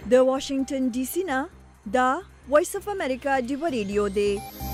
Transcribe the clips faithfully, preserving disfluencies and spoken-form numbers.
د واشنگټن ډي سي نه دا وایس اف امریکا ډیو ریډیو دی.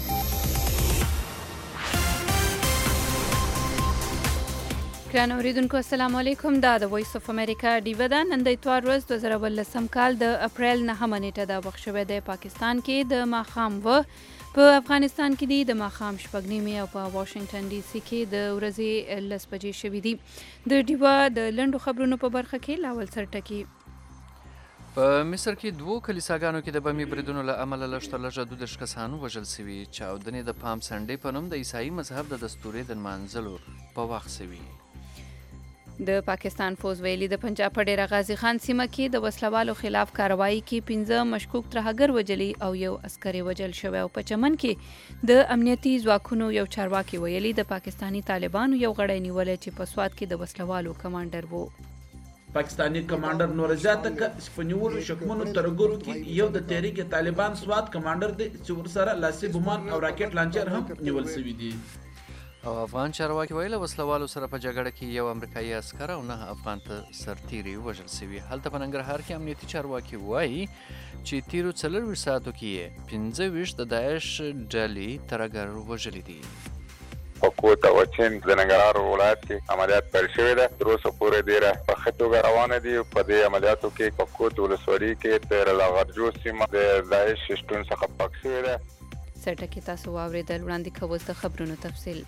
ګران اوریدونکو السلام علیکم. دا د وایس اف امریکا ډیو ده. نن د اتوار ورځ دوه زره ولسم کال د اپریل نهمه نیټه ده. وخت شوی دی پاکستان کې د ماښام و، په افغانستان کې دی د ماښام شپږ نیمې او په واشنگټن ډي سي کې د ورځې لس بجې شوي دي. د ډیوه د لنډو خبرونو په برخه کې لاول سرټکي. په مصر کې دوو کلیساګانو کې د بمي بریدونو له امله لږ تر لږه دوه دېرش کسان وژل شوي. چاودنې د پام سنډې په نوم د عیسايي مذهب د دستورې د نمانځلو په وخت شوي. د پاکستان فوز ویلي د پنجاب په ډیره غازي خان سیمه کې د وسلوالو خلاف کاروایی کې پنځه مشکوک ترهګر وجلي او یو عسکري وجل شوی. او په چمن کې د امنیتي ځواکونو یو چارواکي ویلي د پاکستانی طالبانو یو غړی نیولې چې په سوات کې د وسلوالو کمانډر وو. پاکستانی کمانډر نور زیاته ک په نیولو شکمنو ترګرو کې یو د تحریک طالبان سوات کمانډر دی چې ورسره لاسي بمان او راکټ لانچر هم نیول شوی دی. او افغان چارواکي ویل وسلوالو سره په جګړه کې یو امریکایي عسکر او نه افغان ته سرتیری وژل شوي. هلته په ننګرهار کې امنیتي چارواکي وایي چې تیرو څلرویشت ساعتو کې یې پنځه ویشت د داعش ډلې ترهګر وژلي دي. په کوټ او چین د ننګرهار ولایت کې عملیات پیل شوی دی. تر اوسه پورې ډېره په ښه توګه روانه دي. په دې عملیاتو کې په کوټ ولسوالۍ کې د رلاغرجو سیمه د داعش شتون څخه پاک شوی دی. سرټکي تاسو واورېدل. وړاندې کوو د خبرونو تفصیل.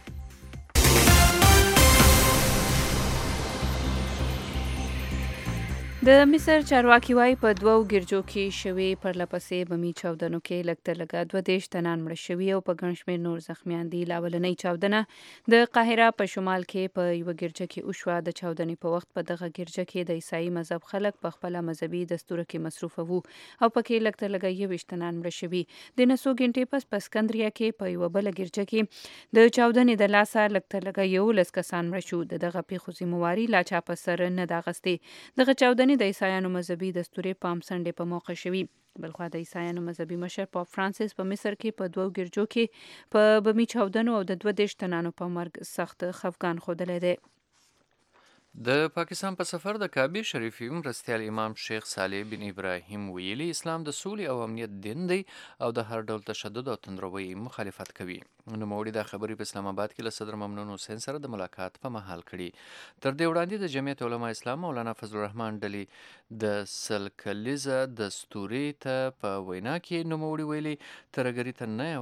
د مصر چارواکي وایي په دوو ګرجو کې شوي پرلپسې بمي چاودنو کې لږ تر لږه دوه دېرش تنان مړه شوي او په ګڼ شمېر نور زخمیان دي. لاولنۍ چاودنه د قاهره په شمال کې په یوه ګرجه کې وشوه. د چاودنې په وخت په دغه ګرجه کې د عیسايي مذهب خلک په خپله مذهبي دستوره کې مصروفه وو او پکې لږ تر لږه یوویشت تنان مړه شوي. د نسو ګنټې پس په اسکندریه کې په یوه بله ګرجه کې د چاودنې د لاسه لږ تر لږه یولس کسان مړه شو. د دغه پیښو ذمهواري لا چا په سر نه ده اخیستې. دغه چاودنې د عیسایانو مذهبي دستورې پام سنډې په موقع شوي. بلخوا د عیسایانو مذهبي مشر پاپ فرانسیس په مصر کې په دوو ګرجو کې په بمي چاودنو او د دوه دېرش تنانو په مرګ سخت خفګان ښودلی دی. د پاکستان په سفر د کعبه شریفې مرستیال امام شیخ صالح بن ابراهیم ویلي اسلام د سولې او امنیت دین دی او د هر ډول تشدد او تندروي مخالفت کوي. نوموړي دا خبرې په اسلام آباد کې له صدر ممنون حسین سره د ملاقات په مهال کړي. تر دې وړاندې د جمعیت علما اسلام مولانا فضل الرحمن ډلې د سل کلیزه دستورې ته په وینا کې نوموړي ویلي ترهګري ته نه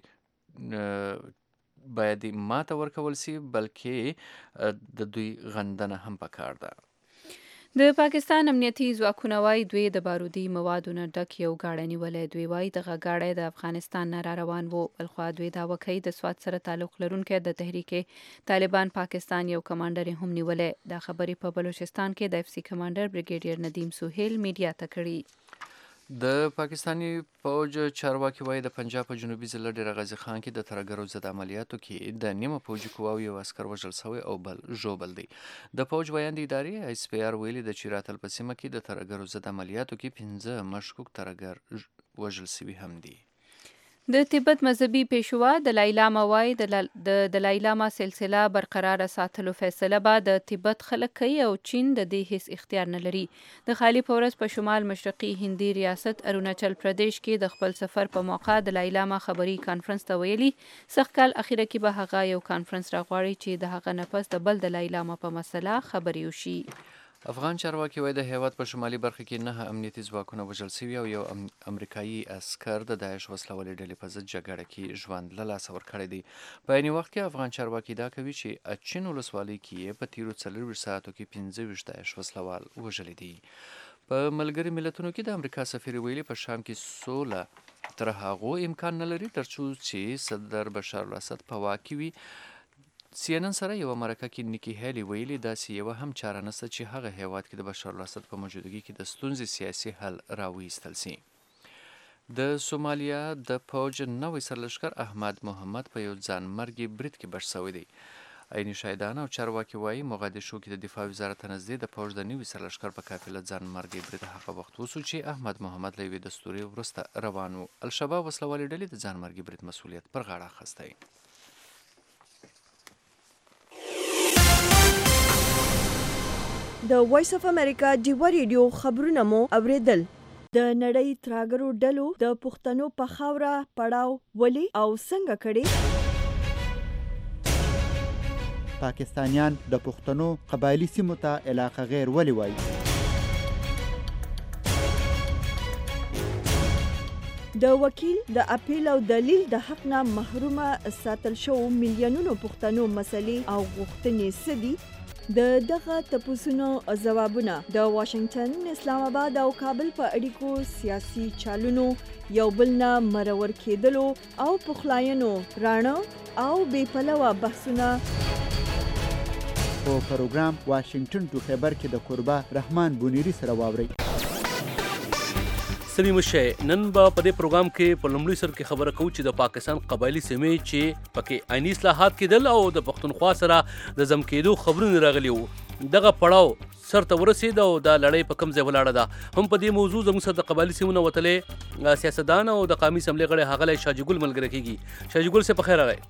یوازې باید ماته ورکول سي بلکې د دوی غندنه هم پکار ده. د پاکستان امنیتي ځواکونه وایي دوی د بارودي موادو نه ډک یو ګاډی نیولی. دوی وایي دغه ګاډی د افغانستان نه را روان و. بلخوا دوی دعوه کوي د سوات سره تعلق لرونکی د تحریک طالبان پاکستان یو کمانډر هم نیولی. دا خبرې په بلوچستان کې د اف سی کمانډر بریګیډیر ندیم سهیل میډیا ته کړي. د پاکستانی فوج چارواکي وایي د پنجاب په جنوبي ضلع ډیره غازي خان کې د ترهګرو ضد عملیاتو کې د نیمه فوجي قواو یو عسکر وژل شوی او بل ژوبل دی. د فوج ویاند ادارې ایس پی آر ویلي د چیراتل په سیمه کې د ترهګرو ضد عملیاتو کې پنځه مشکوک ترهګر وژل شوي هم دي. د تبت مذهبي پیشوا دلای لاما وایي د دلای لاما سلسله برقرار ساتلو فیصله به د تبت خلک کوي او چین د دې هیڅ اختیار نه لري. د خالی په ورځ په شمال مشرقي هندي ریاست اروناچل پردیش کې د خپل سفر په موقع دلای لاما خبري کانفرنس ته ویلي سږ کال اخیره کې به هغه یو کانفرنس راغواړي چې د هغه نه پس د بل دلای لاما په مسله خبرې وشي. افغان چارواکي وایي د هیواد په شمالي برخه کې نه امنیتي ځواکونه وژل شوي او یو امریکایي عسکر د داعش وسلوالې ډلې په ضد جګړه کې ژوند له لاسه ورکړی دی. په عیني وخت کې افغان چارواکي دا کوي چې اچین ولسوالۍ کې په تیرو څلرویشت ساعتو کې پنځه ویشت داعش وسلوال وژلي دي. په ملګري ملتونو کې د امریکا سفیر ویلي په شام کې سوله تر هغو امکان نه لري ترڅو چې صدر بشار الاسد په واک کې وي. سی ان ان سره یوه مرکه کې نیکی هیلی ویلي داسې یوه هم چاره نشته چې هغه هیواد کې د بشار الاسد په موجودګي کې د ستونزې سیاسي حل راویستل سي. د سومالیا د فوج نوی سرلښکر احمد محمد په یو ځانمرګي برید کې بش شوی دی. عیني شاهدان او چارواکي وایي موغادیشو کې د دفاع وزارت ته نږدې د فوج د نوي سرلښکر په قافله ځانمرګي برید هغه وخت وسو چې احمد محمد له یوې دستورې وروسته روان و. الشباب وسلوالې ډلې د ځانمرګي برید مسؤلیت پر غاړه اخیستی. د وایس اف امریکا ډیو ریډیو خبرونه مو اوریدل. د نړۍ تراګرو ډلو د پښتنو په خاوره پړاو ولې او څنګه کړي؟ پاکستانیان د پښتنو قبایلی سیمو ته علاقه غیر ولې وایي؟ د وکیل د اپیل او دلیل د حق نه محرومه ساتل شو میلیونونو پښتنو مسلې او غوښتنې څه دي؟ د دغه تپوسونو ځوابونه د واشنگټن، اسلام آباد او کابل په اړیکو سیاسي چالونو یو بل نه مرور کېدلو او پخلاینو راڼه او بې پلوه بحثونه په پروګرام واشنگټن ټو خیبر کې د کوربه رحمان بونیری سره واورئ. سمي مشه نن به په دې پروګرام کې په لومړي سر کې خبره کوو چې د پاکستان قبایلی سیمې چې پکې آئینی اصلاحات کېدل او د پښتونخوا سره د ضم کېدو خبرونه راغلي وو، دغه پړاو سر ته ورسېد او د لړۍ په کوم ځای ولاړه ده. هم په دې موضوع زموږ سره د قبایلي سیمو نه وتلی سیاستدان او د قومي اسمبلۍ غړی ښاغلی شاجي ګل ملګری کېږي. شاجي ګل صاحب په خیر راغی.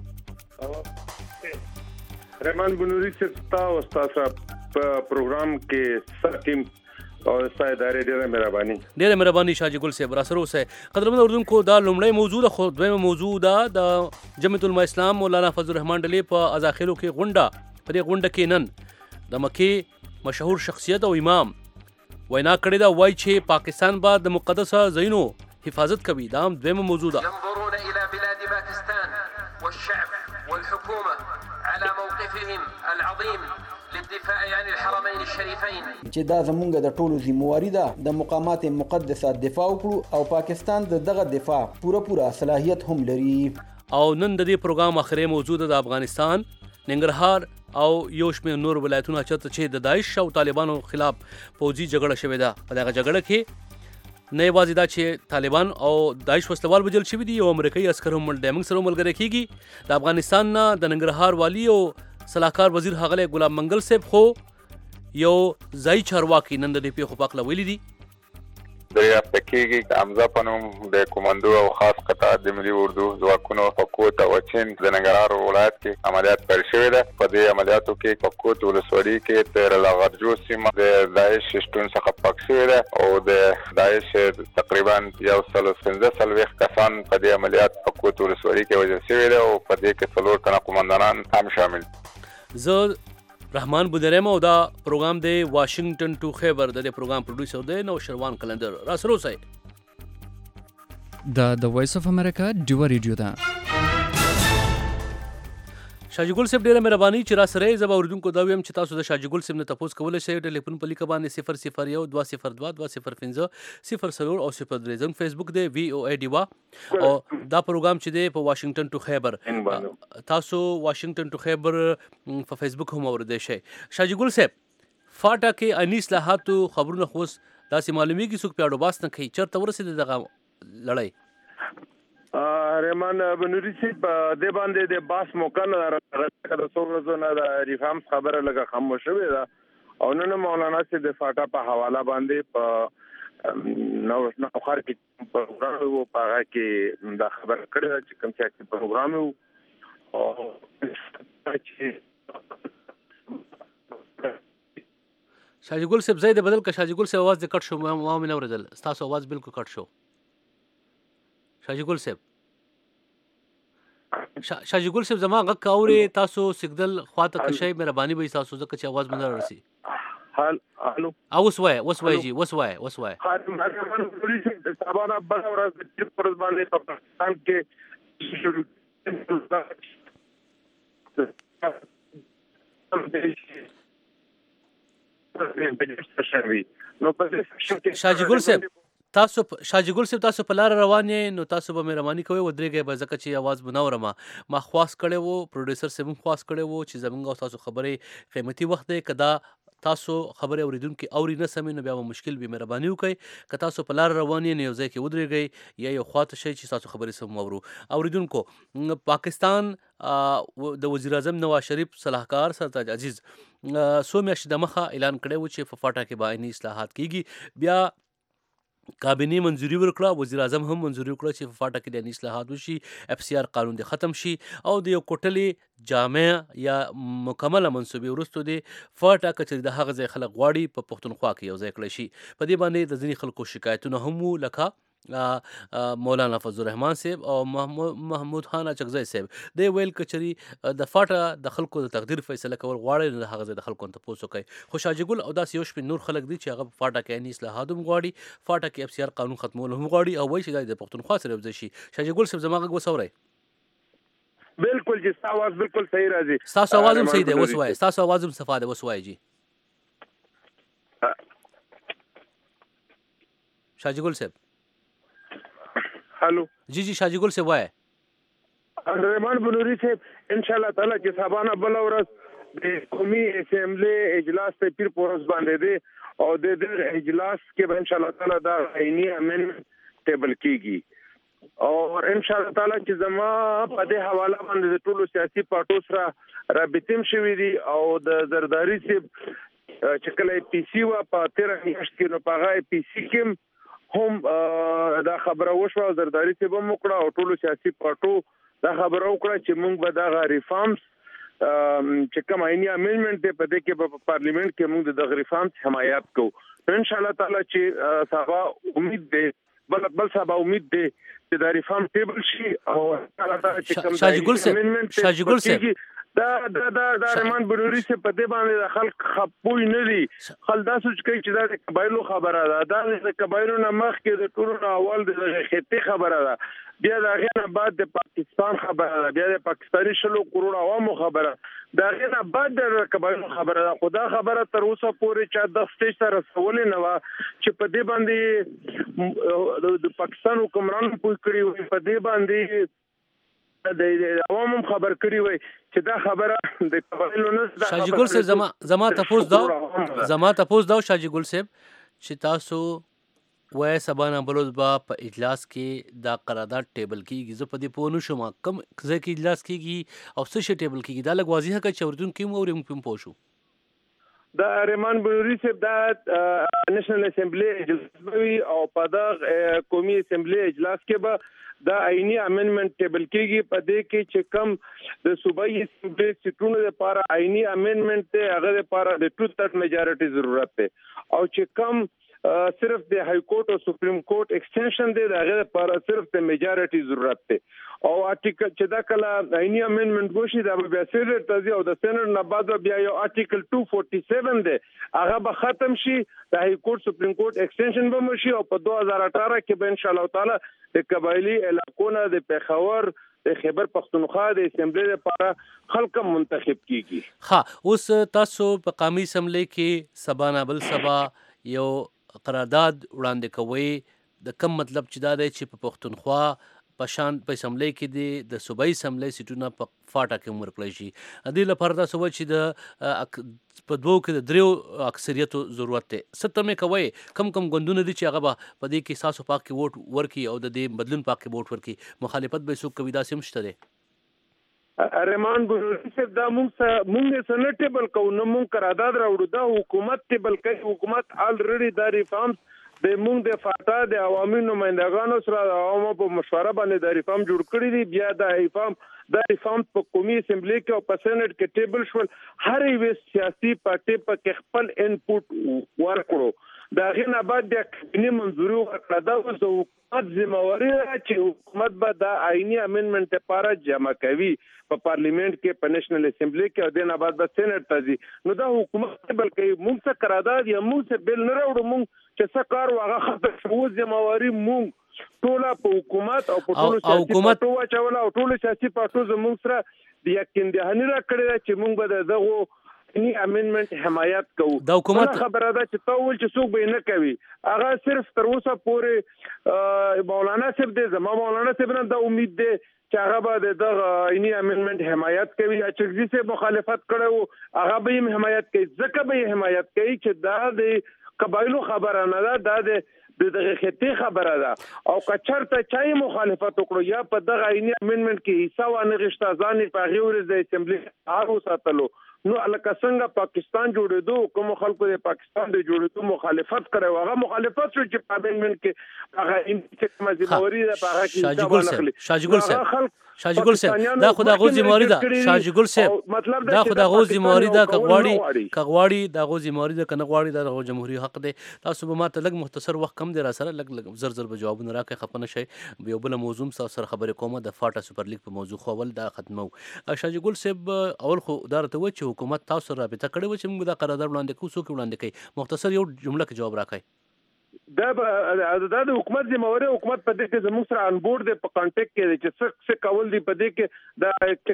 رحمان بنوري صاحب تا او تاسو په پروګرام کې ساتیم او سای ادارې ډېره مهرباني ډېره مهرباني شاجي ګل صاحب را سره اوسئ. قدرمنو اردوونکو دا لومړی موضوع ده، خو دویمه موضوع ده د جمعیت العلماء اسلام مولانا فضل الرحمن ډلې په ازاخیلو کې غونډه. په دې غونډه کې نن د مکې مشهور شخصیت او امام وینا کړې ده، وایي چې پاکستان به د مقدسه ځایونو حفاظت کوي. دا هم دویمه موضوع ده. ينظرون الى بلاد باكستان والشعب والحكومه على موقفهم العظيم للدفاع عن الحرمين الشريفين چې دا زمونږ د ټولو ذمہواری ده د مقامات مقدسه دفاع وکړو او پاکستان د دغه دفاع پوره پوره صلاحیت هم لري. او نن د دې پروګرام اخري موضوع ده د افغانستان، ننګرهار او یو شمېر نور ولایتونه چېرته چې د داعش او طالبانو خلاف پوځي جګړه شوې ده. په دغه جګړه کې نه یوازې دا چې طالبان او داعش وسلوال وژل شوي دي، یو امریکایي عسکر هم د موږ سره ملګری کېږي. د افغانستان نه د ننګرهار والي او صلاحکار وزیر ښاغلی غلام منګل صاحب خو یو ځایي چارواکي نن د دې پیښو په هکله ویلي دي. د یافته کېږي حمزه په نوم د کمانډو او خاص قطار د ملي اردو ځواکونو په کوټ او چین د ننګرهار ولایت کې عملیات پیل شوی ده. په دې عملیاتو کې په کوټ ولسوالۍ کې تر لاغرجو سیمه د داعش شتون څخه پاک شوی ده او د داعش تقریبا یو سل پنځه څلوېښت کسان په دې عملیات په کوټ ولسوالۍ کې وژل شوي ده او په دې کې څلور تنه قومندانان هم شامل. زه رحمان بودریم او دا پروګرام دی واشنگټن ټو خیبر. د دې پروګرام پروډوسر دی نو شروان کلندر. را سره اوسئ. دا د وایس اف امریکا ډیو ریډیو ده. شاجي ګل صاحب ډېره مهرباني چې را سره یې. زه به اردوونکو دا ویم چې تاسو د شاجي ګل صاحب نه تپوس کولی شئ. ټلیفون په لیکه باندې صفر صفر یو دوه صفر دوه دوه صفر پنځه صفر څلور او صفر درې. زموږ فیسبوک دی وی او ای ډیوا او دا پروګرام چې دی په واشنگټن ټو خیبر. تاسو واشنگټن ټو خیبر په فیسبوک هم اوریدلی شئ. شاجي ګل صاحب فاټا کې آئیني اصلاحاتو خبرونه خو اوس داسې معلومیږي څوک پې اډوباس نه کوي. چېرته ورسېده دغه لړۍ؟ رحمان بنوري صاحب دې باندې د باس موقع نه راځي د څو ورځو نه د ریفارمز خبره لږه خاموش شوې ده او نن مولانا صاحب د فاټا په حواله باندې په نو خار کې پروګرام وو په هغه کې دا خبره کړې ده چې کوم چې پروګرام وو او شاجي ګل صاحب زید بدل که شاجي ګل صاحب आवाज دې کټ شو. ما مې نه اورېدل، ستاسو आवाज بالکل کټ شو. شاجي ګل صاحب شاجي ګل صاحب زما غږ اوري؟ تاسو سیګنل خواته کشئ مهرباني به تاسو ځکه چې आवाज مې نه راسي. حال الو اوس وای اوس وای جی اوس وای اوس وای رحمان بنوري صاحب سبا بل ورځ د پر باندې په پاکستان کې شاجي ګل صاحب تاسو شاجي ګل صاحب تاسو په لار روان یې نو تاسو به مهرباني کوئ ودرېږئ به ځکه چې आवाज به نه اورم. ما خواست کړی وو، پروډوسر صاحب هم خواست کړی وو چې زموږ او تاسو خبرې قیمتي وخت دی، که دا تاسو خبرې اورېدونکي اوري نه سمې نو بیا به مشکل وي. مهرباني وکړئ که تاسو په لار روان یې نو یو ځای کې ودرېږئ یا یو خواته شئ چې تاسو خبرې سم واورو. اورېدونکو پاکستان د وزیر اعظم نواز شریف صلاحکار سرتاج عزیز څو میاشتې دمخه اعلان کړی و چې په فاټا کې به آئیني اصلاحات کیږي. بیا کابینه منځوري ورکړه، وزیر اعظم هم منځوري وکړه چې په فاټا کې د اصلاحات وشي، اف سی آر قانون دې ختم شي او د یو کوټلې جامع یا مکمله منصوبې وروسته د فاټا کچري د هغه ځای خلک غواړي په پښتونخوا کې یو ځای کړی شي. په دې باندې د ځینې خلکو شکایتونه هم وو، لکه مولانا فضل الرحمن صاحب او محمود خان اچکزی صاحب. دی ویل کچري د فاټا د خلکو د تقدیر فیصله کول غواړي نو د هغه ځای د خلکو ته پوسو کوي. خو شاه جګل او داسې یو شمېر نور خلک دي چې هغه په فاټا کې عیني اصلاحات هم غواړي، فاټا کې اف سی آر قانون ختمول هم غواړي او وایي چې دا د پښتونخوا سره یو ځای شي. شاه جګل صاحب زما غږ وسورئ. بالکل جی ستاسو आवाज بالکل صحیح راځي. ستاسو आवाज هم صحیح دی، اوس وایي. ستاسو आवाज هم صفا دی، اوس وایي جی. شاه جګل صاحب هلو جی جی شاه جګل صاحب وایي. رحمان بنوري صاحب ان شاء الله تعالی چې سبانه بل ورځ د قومي اسمبلی اجلاس ته پیر پورس باندې دی او د دې اجلاس کې به ان شاء الله تعالی دا عیني امندمنت ټیبل کیږي او ان شاء الله تعالی چې زما په دې حواله باندې د ټولو سیاسي پارټو سره رابطیم شوي دي او د زرداری صاحب چې کله پی سی وا په تیره میاشت کې نو په هغه پی سی کې هم دا خبره وشوه او زرداری صاحب هم وکړه او ټولو سیاسي پارټو دا خبره وکړه چې موږ به دغه ریفارمز چې کوم عیني امندمنت دی په دې کې په پارلیمنت کې موږ د ریفارمز حمایت کوو. ان شاء الله تعالی چې سبا امید دی بل بل سبا امید دی چې دا ریفارم ټیبل شي او الله تعالی چې کوم شاه جګل صاحب شاه جګل صاحب دا دا دا د رحمان بنوري سے په دې باندې د خلک خپوی نه دي. خل دا سوچ کوي چې دا د قبایلو خبره ده، دا د قبایلو نه مخکې د ټولو نه اول د خطې خبره ده، بیا د هغې نه بعد د پاکستان خبره ده، بیا د پاکستاني شلو کروڑ عوامو خبره، د هغې نه بعد د قبایلو خبره ده. خو دا خبره تر اوسه پورې چا د سټیج ته رسولې نه وه چې په دې باندې د پاکستان حکمرانو پوه کړي وي، په دې باندې د عوامو خبر کړی وي چې دا خبره د قبایلو نه. شاه جګل صاحب زما زما تاسو دا زما تاسو دا شاه جګل صاحب چې تاسو وای سبا نه بلوز با په اجلاس کې دا قرارداد ټیبل کیږي. زه په دې پوه نه شوم کوم ځای کې اجلاس کیږي او څه شی ټیبل کیږي. دا لږ واضح کړئ چې اوریدونکو هم اوري موږ هم پوه شو. دا رحمان بنوري صاحب دا نېشنل اسمبلی اجلاس وي او په دا قومي اسمبلی اجلاس کې به دا عیني امندمنت ټیبل کیږي. په دې کې چې کم د صوبایي اسمبلی سیټونو لپاره عیني امندمنت ته هغه لپاره د ټو تھرډ میجارټي ضرورت دی او چې کم صرف د های کورټ او سپریم کورټ ایکسټنشن دی دا هغه لپاره صرف د میجارټي ضرورت دی او آرټیکل چې دا کله عیني امندمنت وشي دا به بیا سینټ ته ځي او د سینټ نه بعد بیا یو آرټیکل two forty-seven دی هغه به ختم شي، د های کورټ سپریم کورټ ایکسټنشن به وشي او په two thousand eighteen کې به ان شاء الله تعالی د قبایلی علاقونو د پیښور د خیبر پختونخوا د اسمبلی لپاره خلک منتخب کیږي. ها اوس تاسو په قومي اسمبلی کې سبا نه بل سبا یو قرارداد وړاندې کوي د کم مطلب چې دا دی چې په پښتونخوا په شان په اسمبلی کې دی د صوبایي اسمبلی سیټونه په فاټا کې ورکړی شي. دې لپاره تاسو وایي چې د په دوو کې د دریو اکثریتو ضرورت دی. څه تمې کوئ کم کم ګوندونه دي چې هغه به په دې کې ساسو پاک کې ووټ ورکړي او د دې بدلون پاک کې ووټ ورکړي، مخالفت به څوک کوي داسې هم شته دی؟ رحمان بنوري صاحب دا موږ موږ څه نه ټیبل کوو، نه موږ قرارداد راوړو، دا حکومت ټیبل کوي. حکومت الریډي دا ریفارمز د موږ د فاټا د عوامي نمائندګانو سره د عوامو په مشوره باندې د ریفارم جوړ کړی دی. بیا د ریفارم د ریفارم په قومي اسمبلی کې او په سېنات کې ټیبل شول. هر یو سیاسي پارټي په خپل انپوټ ورکړو، دا غي نه بعد د کابینه منځوري ورکړه. دا اوس د حکومت ذمہواری ده چې حکومت به د عیني امندمنت لپاره جمع کوي په پارلیمنت کې په نېشنل اسمبلی کې او د نه بعد د سېنات ته ځي. نو دا حکومت بلکې موږ څه قرارداد یا موږ څه بل نه راوړو، موږ چې څه کار واغه خطر شو ذمہواری موږ ټول په حکومت او په ټول سیاسي پارټو واچول او ټول سیاسي پارټو زموږ سره د یقین دهانی را کړی چې موږ به دغه عیني امندمنت حمایت کوو. دا حکومت خبره ده چې تاول چې څوک به نه کوي، هغه صرف تر اوسه پورې مولانا صاحب دې زما مولانا صاحب نه دا امید ده چې هغه به د عیني امندمنت حمایت کوي. اچکزي صاحب مخالفت کړو، هغه به یې حمایت کوي، ځکه به یې حمایت کوي چې دا د قبایلو خبره نه ده، دا د دغه خطې خبره ده. او کچرته چای مخالفت وکړو یا په دغه عیني امندمنت کې حصہ ونه غشته ځان په غوړ د اسمبلی هغه ساتلو، نو لکه څنګه پاکستان جوړېدو کوم خلکو د پاکستان د جوړېدو مخالفت کړو هغه مخالفت شو چې په امندمنت کې هغه انټیک مزموري ده په هغه کې شاجګل صاحب شاجګل صاحب شاجګل صاحب دا خدا غوزي موري ده شاجګل صاحب دا خدا غوزي موري ده کغواړي کغواړي دا غوزي موري ده کنه غواړي دا جمهوریت حق دی. تاسو به ماته لږ مختصر وخت کم دی را سره لږ لږ زر زر به جوابونه راکړئ خپنه شي یو بل موضوع سره خبرې کومه د فاټا سوپر لیګ په موضوع خو ول دا ختمو. شاجګل صاحب اول خو دا راته و چې حکومت تاسو رابطه کړې و چې موږ دا قرارداد وړاندې کوو څوک وړاندې کوي مختصر یو جمله کې جواب راکړئ. دا د حکومت ذمہواری حکومت په دې کې زموږ سره ان بورډ دی په کانټیکټ کې چې څه څه کول دی په دې کې د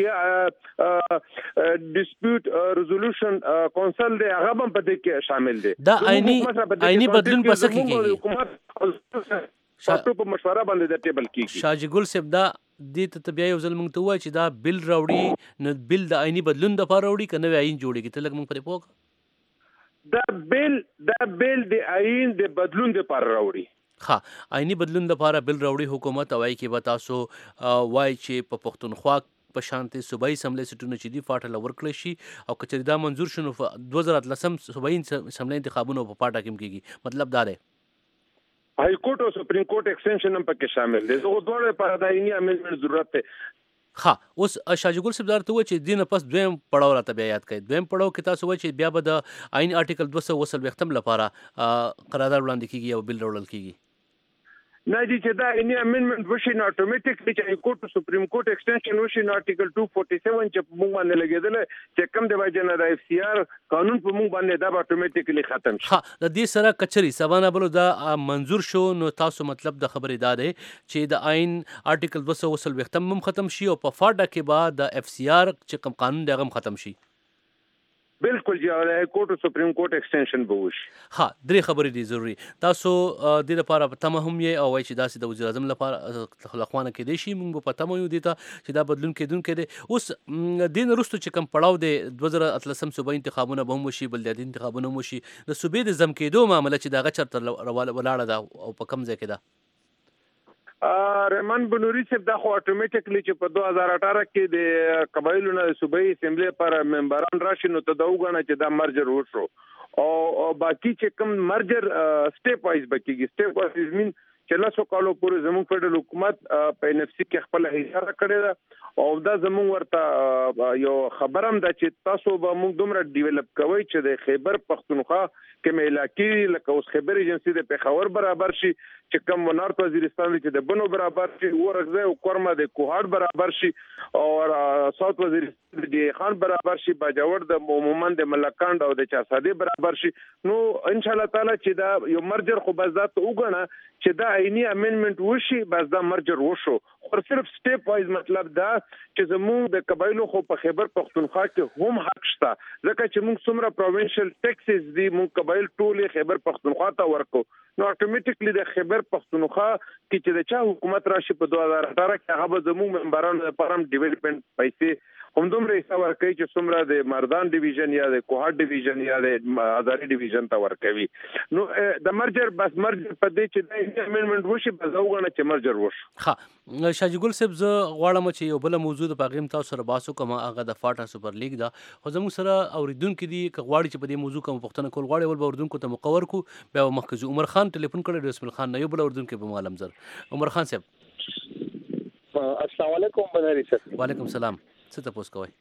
کمیډي ډیسپیوټ ریزولوشن کونسل دی هغه هم په دې کې شامل دی. دا عیني عیني بدلون پس کېږي حکومت شاټو په مشوره باندې د ټیبل کېږي. شاجګل صاحب دا دې ته بیا یو ځل موږ ته وایي چې دا بل راوړي نو بل د عیني بدلون د لپاره راوړي که نوی عین جوړېږي ته لږ موږ پرې پوه دا بیل دا بیل د عین د بدلون لپاره راوړي. ها عیني بدلون لپاره بل راوړي حکومت وایي کې به تاسو وایي چې په پښتونخوا په شانتي صوبایي اسمبلی سیټونه چې دی فاټه لور کړی شي او کچې دا منظور شنو په دوه زره اتلسم صوبایي اسمبلی انتخابونو په پاټا کې کېږي مطلب دا دی هاي کورټ او سپریم کورټ ایکسټنشن هم پکې شامل دي. زه دوه لپاره د عیني امندمنت ضرورت دی. ها اوس شاجګل صاحب درته و چې دینه پس دویم پړاو راته بیا یاد کړئ. دویم پړاو کې تاسو و چې بیا به د عین آرټیکل دوه سوه وسلویښتم لپاره قرارداد وړاندې کیږي او بل راوړل کیږي. نه دي چې دا عیني امندمنت وشي نو اتوماتیکلی چې کورټ سپریم کورټ ایکسټنشن وشي نو آرټیکل دوه سوه سیالیس چې موږ باندې لګیدل چې کم دی وجه نه د اف سی آر قانون په موږ باندې دا اتوماتیکلی ختم شي. ها د دې سره کچري سبانه بلو دا منظور شو نو تاسو مطلب د خبرې دا دی چې د عین آرټیکل دوه سوه وسلویښتم هم ختم شي او په فاټا کې بعد د اف سی آر چې کوم قانون دی هغه ختم شي. بالکل جی او کورټ سپریم کورټ ایکسټنشن به وشي. ها درې خبرې دي ضروری تاسو د لپاره په تمه هم یې او وایي چې داسې د وزیر اعظم لپاره خلخوانه کې دی شي موږ په تمه یو دي ته چې دا بدلون کېدونکی دی. اوس دین وروسته چې کوم پړاو دی دوه زره اتلسم صوبایي انتخابونه به هم وشي بلدیاتي انتخابونه هم وشي د صوبې د زم کېدو معامله چې د هغه چرته ولاړه ده او په کوم ځای کې ده رحمان بنوري صاحب دا خو اتوماتیکلی چې په دوه هزار اठारह کې د قبایلو نه صوبایي اسمبلی پر ممبران راشي نو ته دا وګڼه چې دا مرجر وشو او باقي چې کوم مرجر سټیپ وایز بکیږي. سټیپ وایز مين چې لاسو کالو پورې زموږ فدرال حکومت په ان اف سی کې خپل اجاره کړې ده او دا زموږ ورته یو خبرم ده چې تاسو به موږ دومره ډیولپ کوي چې د خیبر پښتونخوا کې ملاکی لکه اوس خبر ایجنسی د پیښور برابر شي چې کوم نارت وزیرستان چې د بنو برابر شي ورغزه او کورمه د کوهاټ برابر شي او ساوث وزیرستان د خان برابر شي باجوړ د عموما د ملکاند او د چاسادي برابر شي. نو ان شاء الله تعالی چې دا یو مرجر خو بس ذات وګڼه چې دا عیني امندمنت وشي بس دا مرجر وشو خو صرف سټیپ وایز مطلب دا چې زموږ د قبایلو خو په خیبر پښتونخوا کې هم حق شته ځکه چې موږ څومره پروینشل ټیکسز دي موږ قبایل ټول خیبر پښتونخوا ته ورکو نو اتوماتیکلی د خیبر پښتونخوا کې چې د چا حکومت راشي په دوه هزار اठारह کې هغه به زموږ ممبرانو لپاره هم ډیولپمنٹ پیسې همدومره حساب ورکوي چې څومره د مردان ډیویژن یا د کوهاټ ډیویژن یا د آزادي ډیویژن ته ورکوي. نو د مرجر بس مرجر په دې چې د امندمنت وشي بس وګڼه چې مرجر وشي. ها شاجګل صاحب زه غواړم چې یو بل موضوع د پاغیم تاسو سره باسو کوم هغه د فاټا سوپر لیګ دا خو زموږ سره اوریدونکو دي که غواړي چې په دې موضوع کوم پوښتنه کول غواړي ول به اوریدونکو ته مقور کو بیا مخکې عمر خان ټلیفون کړی رسول خان نه یو بل اوریدونکو په معلوم زر عمر خان صاحب السلام علیکم بنری صاحب. وعلیکم السلام څه تاسو کوي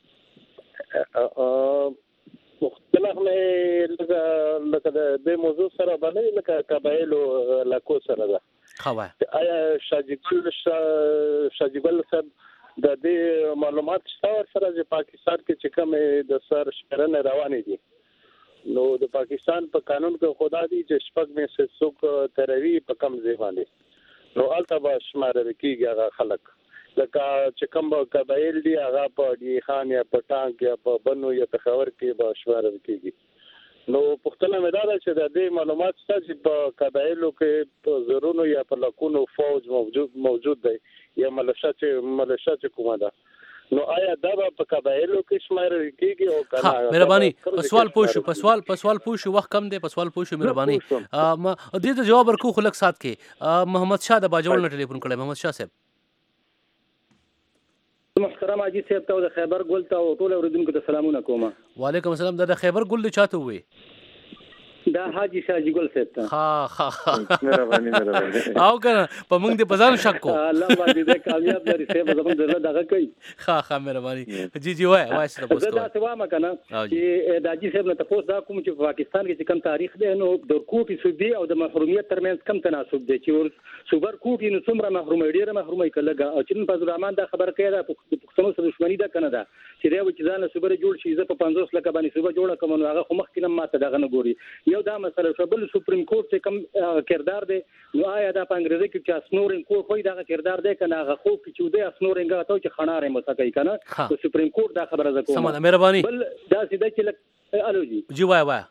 مختلف نه لکه د موضوع سره باندې لکه قبایلو علاقو سره ده خو آیا شاجګل شاجګل صاحب د دې معلومات شته سره چې پاکستان کې چې کوم د سر شرنه روانې دي نو د پاکستان په قانون کې خدا دي چې شپږ مې سه څوک تروي په کم ځای باندې نو البته به شمار کېږي هغه خلک لکه چې کوم قبایل دي هغه په دی خان یا په ټانک یا په بنو یا په خور کې به شمار کېږي. نو پښتنه مې دا چې د دې معلومات څخه چې په قبایلو کې په زرونو یا په لکونو فوج موجود موجود دی یا ملشه چې ملشه چې کومه ده نو آیا دا په قبایلو کې شمار کېږي او کنه؟ ها مهرباني په سوال پوښ په سوال په سوال پوښ وخت کم دی په سوال پوښ مهرباني ما دې ته جواب ورکو خلک سات کې محمد شاه د باجوړ نه ټلیفون کړی محمد شاه صاحب محترم حاجی صاحب ته د خیبر ګل ته او ټول اوریدونکو ته سلامونه کوم. وعلیکم السلام. دا د خیبر ګل د چاته وي؟ دا حاجی شاجی ګل صاحب ته. ها ها مهرباني مهرباني او کنه په موږ د بازار شک کو الله باندې دې کامیاب لري صاحب زموږ دغه دغه کوي. ها ها مهرباني جی جی وای وای څه تاسو دا څه وامه کنه چې د حاجی صاحب نه تاسو دا کوم چې په پاکستان کې کم تاریخ دی نو د کوټي صوبې او د محرومیت ترمنځ کم تناسب دی چې صوبر کوټي نو څومره محرومي ډیره محرومي کله او چې په زرمان دا خبر کوي دا پښتنو سره دښمنی ده کنه دا چې دا چې ځان صوبر جوړ شي زه په پنځوس لک باندې صوبر جوړه کوم نو هغه خو مخکې نه ماته دغه نه ګوري. یو دا مسله شو بل سپریم کورټ چې کم کردار دی نو آیا دا په انګریزي کې چې اسنورینګ کورټ وایي دا کردار دی کنه هغه خو چې دوی اسنورینګ ته چې خناره مسکای کنه سپریم کورټ دا خبره زکو سمه مهرباني بل دا سیده چې الو جی جی وای وای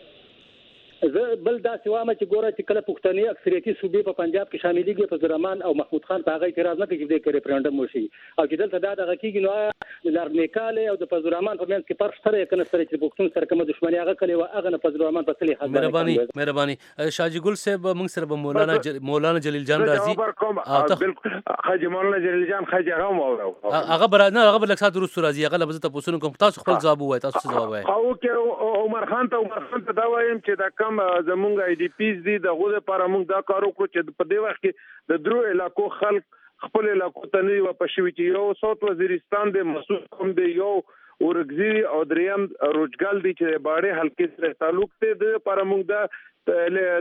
زه بل دا سوامه چې ګوره چې کله پښتني اکثریتي صوبې په پنجاب کې شاملېږي په زرمان او محمود خان په هغه اعتراض نه کوي چې د ریفرندم وشي او چې دلته دا دغه کېږي نو لارنیکاله او د پزرمان په منځ کې فرق سره کنه سره چې پښتون سره کومه دښمنی هغه کلی و هغه نه پزرمان په تلې حق مهرباني مهرباني شاجی ګل صاحب موږ سره مولانا مولانا جلیل جان راځي بالکل حاجی مولانا جلیل جان خاجي هغه مو هغه برانه هغه بل څه درست راځي هغه لبزه تاسو کوم تاسو خپل ځواب وای تاسو ځواب وای او کې عمر خان ته عمر خان ته دا وایم چې دا کم زمونږ آی ډی پیز دي دغه لپاره موږ دا کار وکړو چې په دې وخت کې د درو علاقو خلک خپل علاقو ته نه واپس شوي چې یو صوت وزیرستان د مسعود کوم دی یو ورګزی او دریم روجګل دي چې باړې حلقې سره تعلق ته د لپاره موږ دا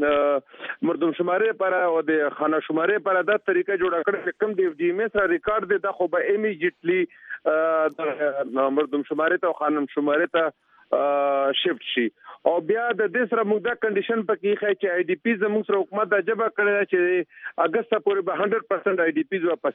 د مردم شماره لپاره او د خانه شماره لپاره دا طریقه جوړه کړې کوم دی جی ام اس را ریکارډ دی دا خو به ایمیډیټلی د مردم شماره ته خانم شماره ته شفت شي او بیا د دې سره موږ دا کنډیشن پکې خای چې آی ډی پی زموږ سره حکومت د جبه کړی چې اگست پورې به صد درصد آی ډی پی واپس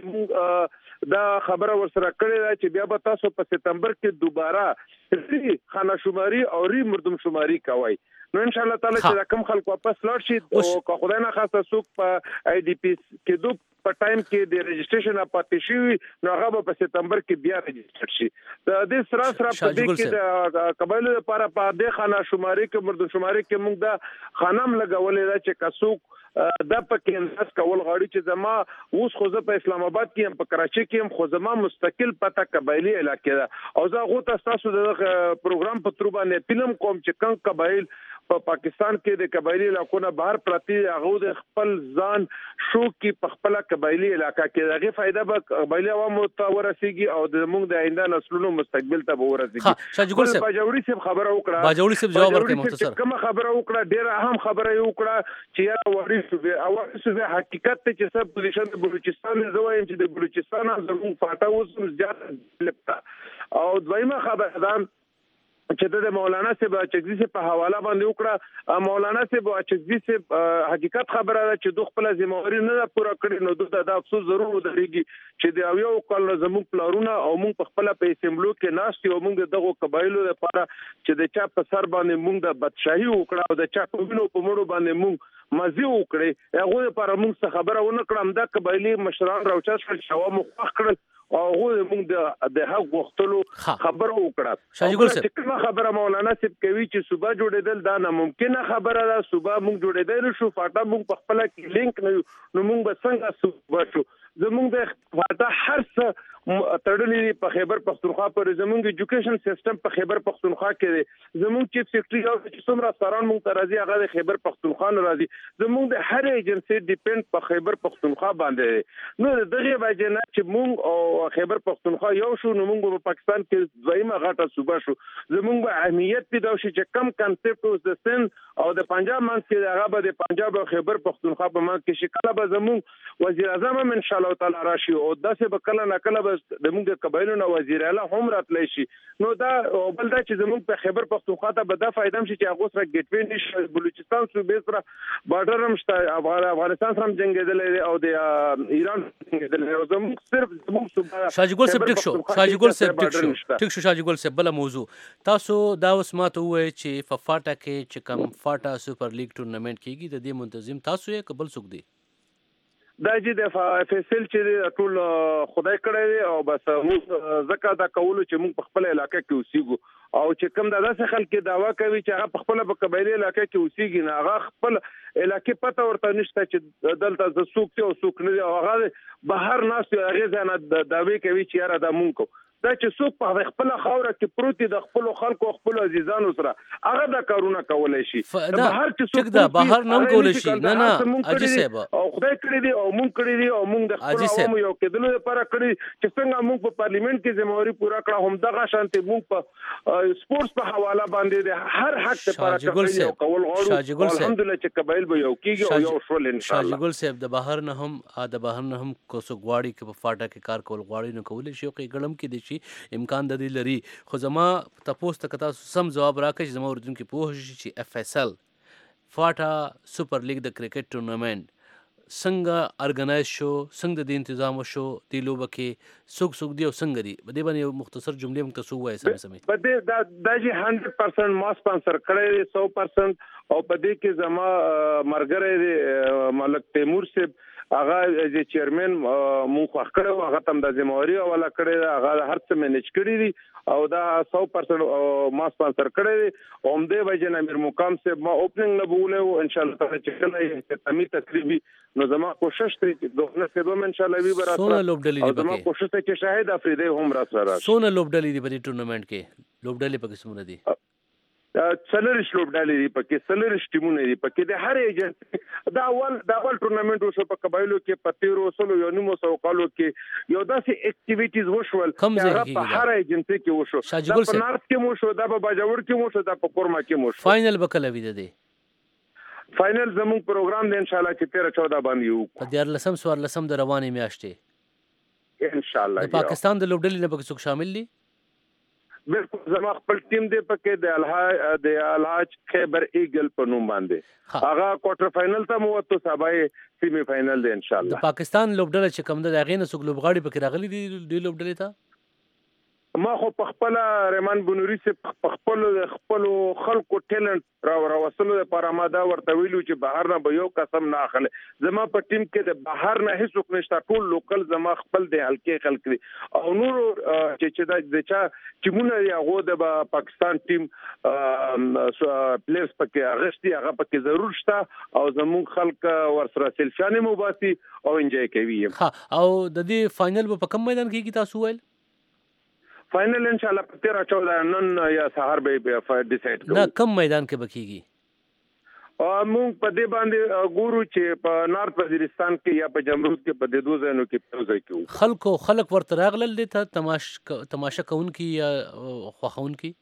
کیږي دا خبره ورسره کړی چې بیا به تاسو په سپتمبر کې دوباره خانه شماري او ری مردم شماري کوي نو ان شاء الله تعالی چې کوم خلک واپس لاړ شي او که خدای نه خاصه څوک په آی ډی پی کې دوه په ټایم کې د رجسټریشن اپاتې شي نو هغه په سپتمبر کې بیا رجسټر شي د دې سره سره په دې کې د قبایلو لپاره په دې خانه شماري کې مردم شماري کې موږ دا خانم لګولې دا چې کڅوک دا پکې انداز کول غواړي چې زما اوس خو زه په اسلام آباد کې هم په کراچي کې هم خو زما مستقل پته قبایلی علاقې ده او زه غوته تاسو د پروګرام په تر باندې فلم کوم چې کوم قبایل په پاکستان کې د قبایلی علاقو نه بهر پراتی هغه د خپل ځان شو کې په خپل قبایلی علاقہ کې دغه فائدہ به قبایلی عوامو ته ورسیږي او د موږ د آینده نسلونو مستقبل ته ورسیږي. شاجګل صاحب باجوړي صاحب خبره وکړه باجوړي صاحب جواب ورکړي مختصر کوم خبره وکړه ډیره اهم خبره وکړه چې یا وړي صوبې او صوبې حقیقت ته چې سب پوزیشن د بلوچستان زوایم چې د بلوچستان زموږ فاټا اوس زیات لپتا او دویمه خبره ده چې د مولانا صاحب اچکزي سے په حواله باندې وکړه مولانا صاحب اچکزي سے حقیقت خبره ده چې دوه خپل ذمہواری نه پوره کړی نو دوی د افسوس ضرور ودرېږي چې د یو کال زموږ پلارونه او موږ په خپل په اسمبلو کې ناشتي او موږ دغه قبایلو لپاره چې د چا په سر باندې موږ د بدشاهي وکړه او د چا په وینو په مړو باندې موږ مزي وکړي هغه لپاره موږ څه خبره ونه کړم دا قبایلی مشران راوچا شول شوا مخ کړل او هغه موږ د د حق وختلو خبره وکړه چې کومه خبره مولانا صاحب کوي چې صوبه جوړېدل دا ناممکنه خبره ده صوبه موږ جوړېدل شو فاټا موږ په خپل کې لینک نه نو موږ به څنګه صوبه شو زموږ د فاټا هر څه تړلې په خیبر پختونخوا پر زموږ ایجوکیشن سیستم په خیبر پختونخوا کې دی زموږ چیف سیکریټری او چې څومره افسران موږ ته راځي هغه د خیبر پختونخوا نه راځي زموږ د هر ایجنسی ډیپند په خیبر پختونخوا باندې نو دغه وجه نه چې موږ او خیبر پختونخوا یو شو نو موږ په پاکستان کې دویمه غټه صوبه شو زموږ به اهمیت پیدا شي چې کم کنسپټ اوس د سن او د پنجاب منځ کې هغه به د پنجاب او خیبر پختونخوا په منځ کې شکل به زموږ وزیر اعظم هم ان شاء الله تعالی راشي او داسې به کله نه کله د موږ قبایلو نه وزیر اعلی هم راتلی شي نو دا بل دا چې زموږ په خیبر پختونخوا ته به دا فائدہ شي چې هغه سره ګیټ وی نشي بلوچستان صوبې سره بارډر هم شته افغانستان سره جنگیدل او د ایران جنگیدل او زموږ صرف زموږ صوبه شاجګل صاحب ټیک شو شاجګل صاحب ټیک شو ټیک شو شاجګل صاحب بل موضوع تاسو دا اوس ماته وای چې په فاټا کې چې کوم فاټا سپر لیګ ټورنمنت کیږي د دې منتظم تاسو یې قبل څوک دی دا چې د فیصل چې ټول خدای کړی دی او بس موږ زکه دا کولو چې موږ په خپل علاقې کې اوسېږو او چې کوم د داسې خلک دعوا کوي چې هغه په خپل په قبایلی علاقې کې اوسېږي نه هغه خپل علاقې پته ورته نشته چې دلته د سوق ته او سوق نه او هغه بهر ناس هغه ځنه د داوی کوي چې یاره دا مونږ کو دا چې څوک په خپل خاوره کې پروتي د خپل خلکو خپل عزیزانو سره هغه دا کارونه کولای شي بهر چې څوک دا بهر نم کولای شي نه نه اجي صاحب او خدای کړی دی او مونږ کړی دی او مونږ د خپل عوامو یو کېدلو لپاره کړی چې څنګه مونږ په پارلیمنت کې ذمہواری پورا کړه هم دغه شانتي مونږ په سپورتس په حواله باندې د هر حق لپاره کړی او کول غواړو الحمدلله چې قبایل به یو کیږي او یو شول ان شاء الله شاجګل صاحب د بهر نه هم د بهر نه هم کوڅو غواړي کې په فاټا کې کار کول غواړي نو کولای شي کې ګړم کې دي امکان د دې لري خو زما تاسو ته کتا سم جواب راکړي زما اوردونکو په هوښ چې اف اس ال فاټا سپر لیګ د کرکټ ټورنمنت څنګه ارګنایز شو څنګه د تنظیم شو د لوبه کې څوک څوک دی او څنګه دی په دې باندې مختصر جملې موږ تاسو وایي سم سمې په دې دا د هندرد پرسنټ ما سپانسر کړی سو پرسنټ او په دې کې زما مرګره ملک تیمور صاحب هغه چې چیرمن مون خو کړو هغه تم د ذمہواری والا کړی هغه هر څه مینج کړی دي او دا سو پرسنټ ما سپانسر کړی دي او هم دې وجه نه امیر مقام صاحب ما اوپننګ نه بوله ان شاء الله تعالی چې کله تمی تقریبي نو زما کوشش ته دوه نه سبب ان شاء الله وی برابر سونه لوبډلې دي زما کوشش ته چې شاهد افریدی هم را سره سونه لوبډلې دي په دې ټورنمنت کې لوبډلې په قسمونه دي سلریش لوبډالې دي پکې سلریش ټیمونه دي پکې د هر ایجنټ دا اول دا اول ټورنمنت وشو په قبایلو کې پتیرو سلو یو نیمو سو کالو کې یو داسې اکټیویټیز وشول چې په هر ایجنټ کې وشو دا په نارث کې وشو دا په باجوړ کې وشو دا په کورما کې وشو فائنل بکله وی ده فائنل زموږ پروګرام دی ان شاء الله چې تیرہ چودہ باندې یو په دیار لسم سوار لسم د روانې میاشتې ان شاء الله د پاکستان د لوبډلې نه پکې څوک شامل دي بالکل زما خپل ټیم دی پکې د الحاج د الحاج خیبر ایګل په نوم باندې هغه کوارټر فائنل ته مو وته سبای سیمی فائنل دی ان شاء الله د پاکستان لوبډله چې کوم د غینه سوق لوبغاړي پکې راغلي دي د لوبډلې ته ما خو په خپل رحمان بنوري سي په خپل خپل خلکو ټیلنت را وروسلو لپاره ما دا ورته ویلو چې بهر نه به یو قسم نه اخلي زما په ټیم کې د بهر نه هیڅ نشته ټول لوکل زما خپل د حلقې خلک دي او نور چې چې د چا ټیمونه هغه د پاکستان ټیم پلیئرز پکې اغشتي هغه پکې ضرور شته او زموږ خلک ورسره سلفیانه مباسي او انجوای کوي ها او د دې فائنل په کوم میدان کې کی تاسو ویل فائنل ان شاء الله په تیرہ چودہ نن یا سحر به ډیسایډ کوو دا کم میدان کې بکیږي او موږ په دې باندې ګورو چې په نارث وزیرستان کې یا په جمهوریت کې په دې دوه ځایونو کې پروژه کوي خلکو خلک ورته راغلل دي ته تماش تماشا کوونکی یا خوخونکی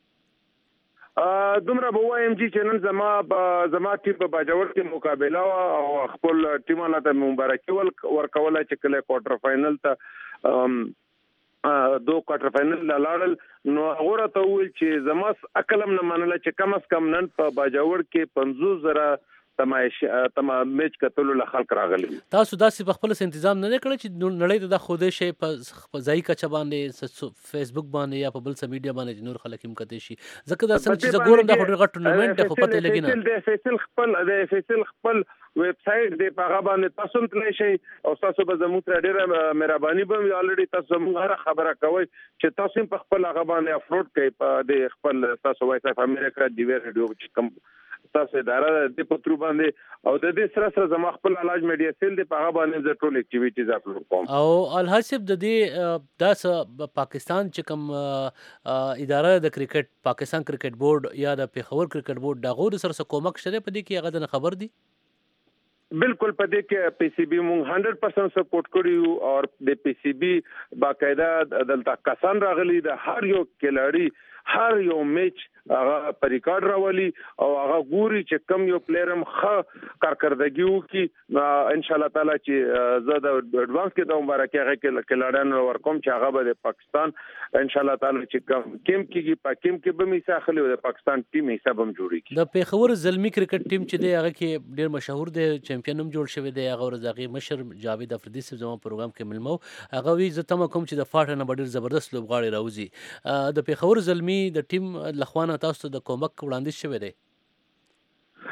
ا دومره به وایم چې نن زما زما ټیم په باجوړ کې مقابله او خپل ټیمانه ته مبارکي ورکوله چې کله کوارټر فائنل ته دو کوارټر فائنل لاړل نو هغه ته ویل چې زماس عقلم نه منله چې کم از کم نن په باجوړ کې پنځوس زره تمایش تمام میچ کتلو له خلک راغلي تاسو داسې په خپل تنظیم نه کړی چې نړۍ ته د خوده شي په ځای کچ باندې فیسبوک باندې یا په بل څه میډیا باندې نور خلک هم کته شي ځکه دا څنګه چې ګورم د هډر غټ ټورنمنت د خپل لګی نه د فیصل خپل د فیصل خپل ویب سټ دی په هغه باندې تاسو تللی شي او تاسو به زموږ تر ډیره مهرباني به الریډي تاسو موږ خبره کوي چې تاسو په خپل هغه باندې افلوډ کړئ په د خپل تاسو وایس اف امریکا دی ریډیو چې کوم تاسو اداره د پترو باندې او د دې سره سره زما خپل علاج میډیا سیل د په هغه باندې د ټول اکټیویټیز اپلوډ کوم او الحسب د دې د پاکستان چې کوم اداره د کرکټ پاکستان کرکټ بورډ یا د پیښور کرکټ بورډ د غوړ سره کومک شته په دې کې هغه د خبر دي بالکل په دې کې پی سی بی مونږ هنډرډ پرسنټ سپورټ کړیو او د پی سی بی باقاعده دلته کسان راغلي د هر یو کلاړي هر یو میچ هغه پر ریکارډ راولي او هغه ګوري چې کم یو پلیرم ښه کارکردګي وکي ان شاء الله تعالی چې زه د اډوانس کې د مبارکي هغه کې کلاډان ورکوم چې هغه به د پاکستان ان شاء الله تعالی چې کم کیم کېږي په کیم کې به میسا خلی د پاکستان ټیم حساب هم جوړیږي د پیښور زلمی کرکټ ټیم چې دی هغه کې ډیر مشهور دی چمپیون هم جوړ شوی دی هغه ورزاغي مشر جاوید افریدی صاحب زموږ پروګرام کې ملمو هغه وی زه تم کوم چې د فاټ نه ډیر زبردست لوبغاړي راوځي د پیښور زلمی د ټیم لخوانه تاسو د کومک وړاندیز شوی دی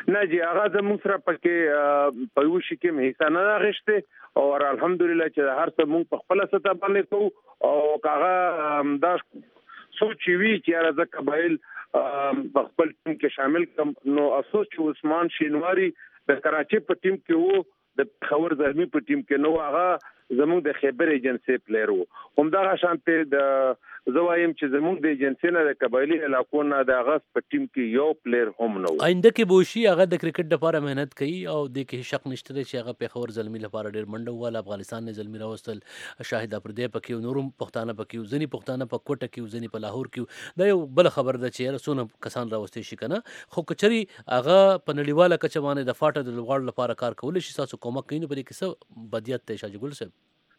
نه جی هغه زموږ سره پکې په یو شي کې حصہ نه غشته او الحمدلله چې هر څه موږ په خپل سطح باندې کوو او هغه دا سوچ وی چې راځه قبایل په خپل ټیم کې شامل کم نو افسوس چې عثمان شینواری د کراچي په ټیم کې وو د خبر زلمی په ټیم کې نو هغه زموږ د خیبر ایجنسی پلیئر وو هم دا شانته د زوایم چې زموږ د ایجنسی نه د قبایلی علاقو نه د غس په ټیم کې یو پلیئر هم نو آینده کې بوشي هغه د کرکټ لپاره مهنت کوي او د کې شک نشته چې هغه په خبر زلمی لپاره ډیر منډه وال افغانستان نه زلمی راوستل شاهد افریدی پکې نورم پښتانه پکې ځنی پښتانه په کوټه کې ځنی په لاهور کې دا یو بل خبر ده چې رسونه کسان راوستي شي کنه خو کچري هغه په نړیواله کچه باندې د فاټه د لوړ لپاره کار کول شي تاسو کومک کینو په دې کې څه بدیت ته شاجګل صاحب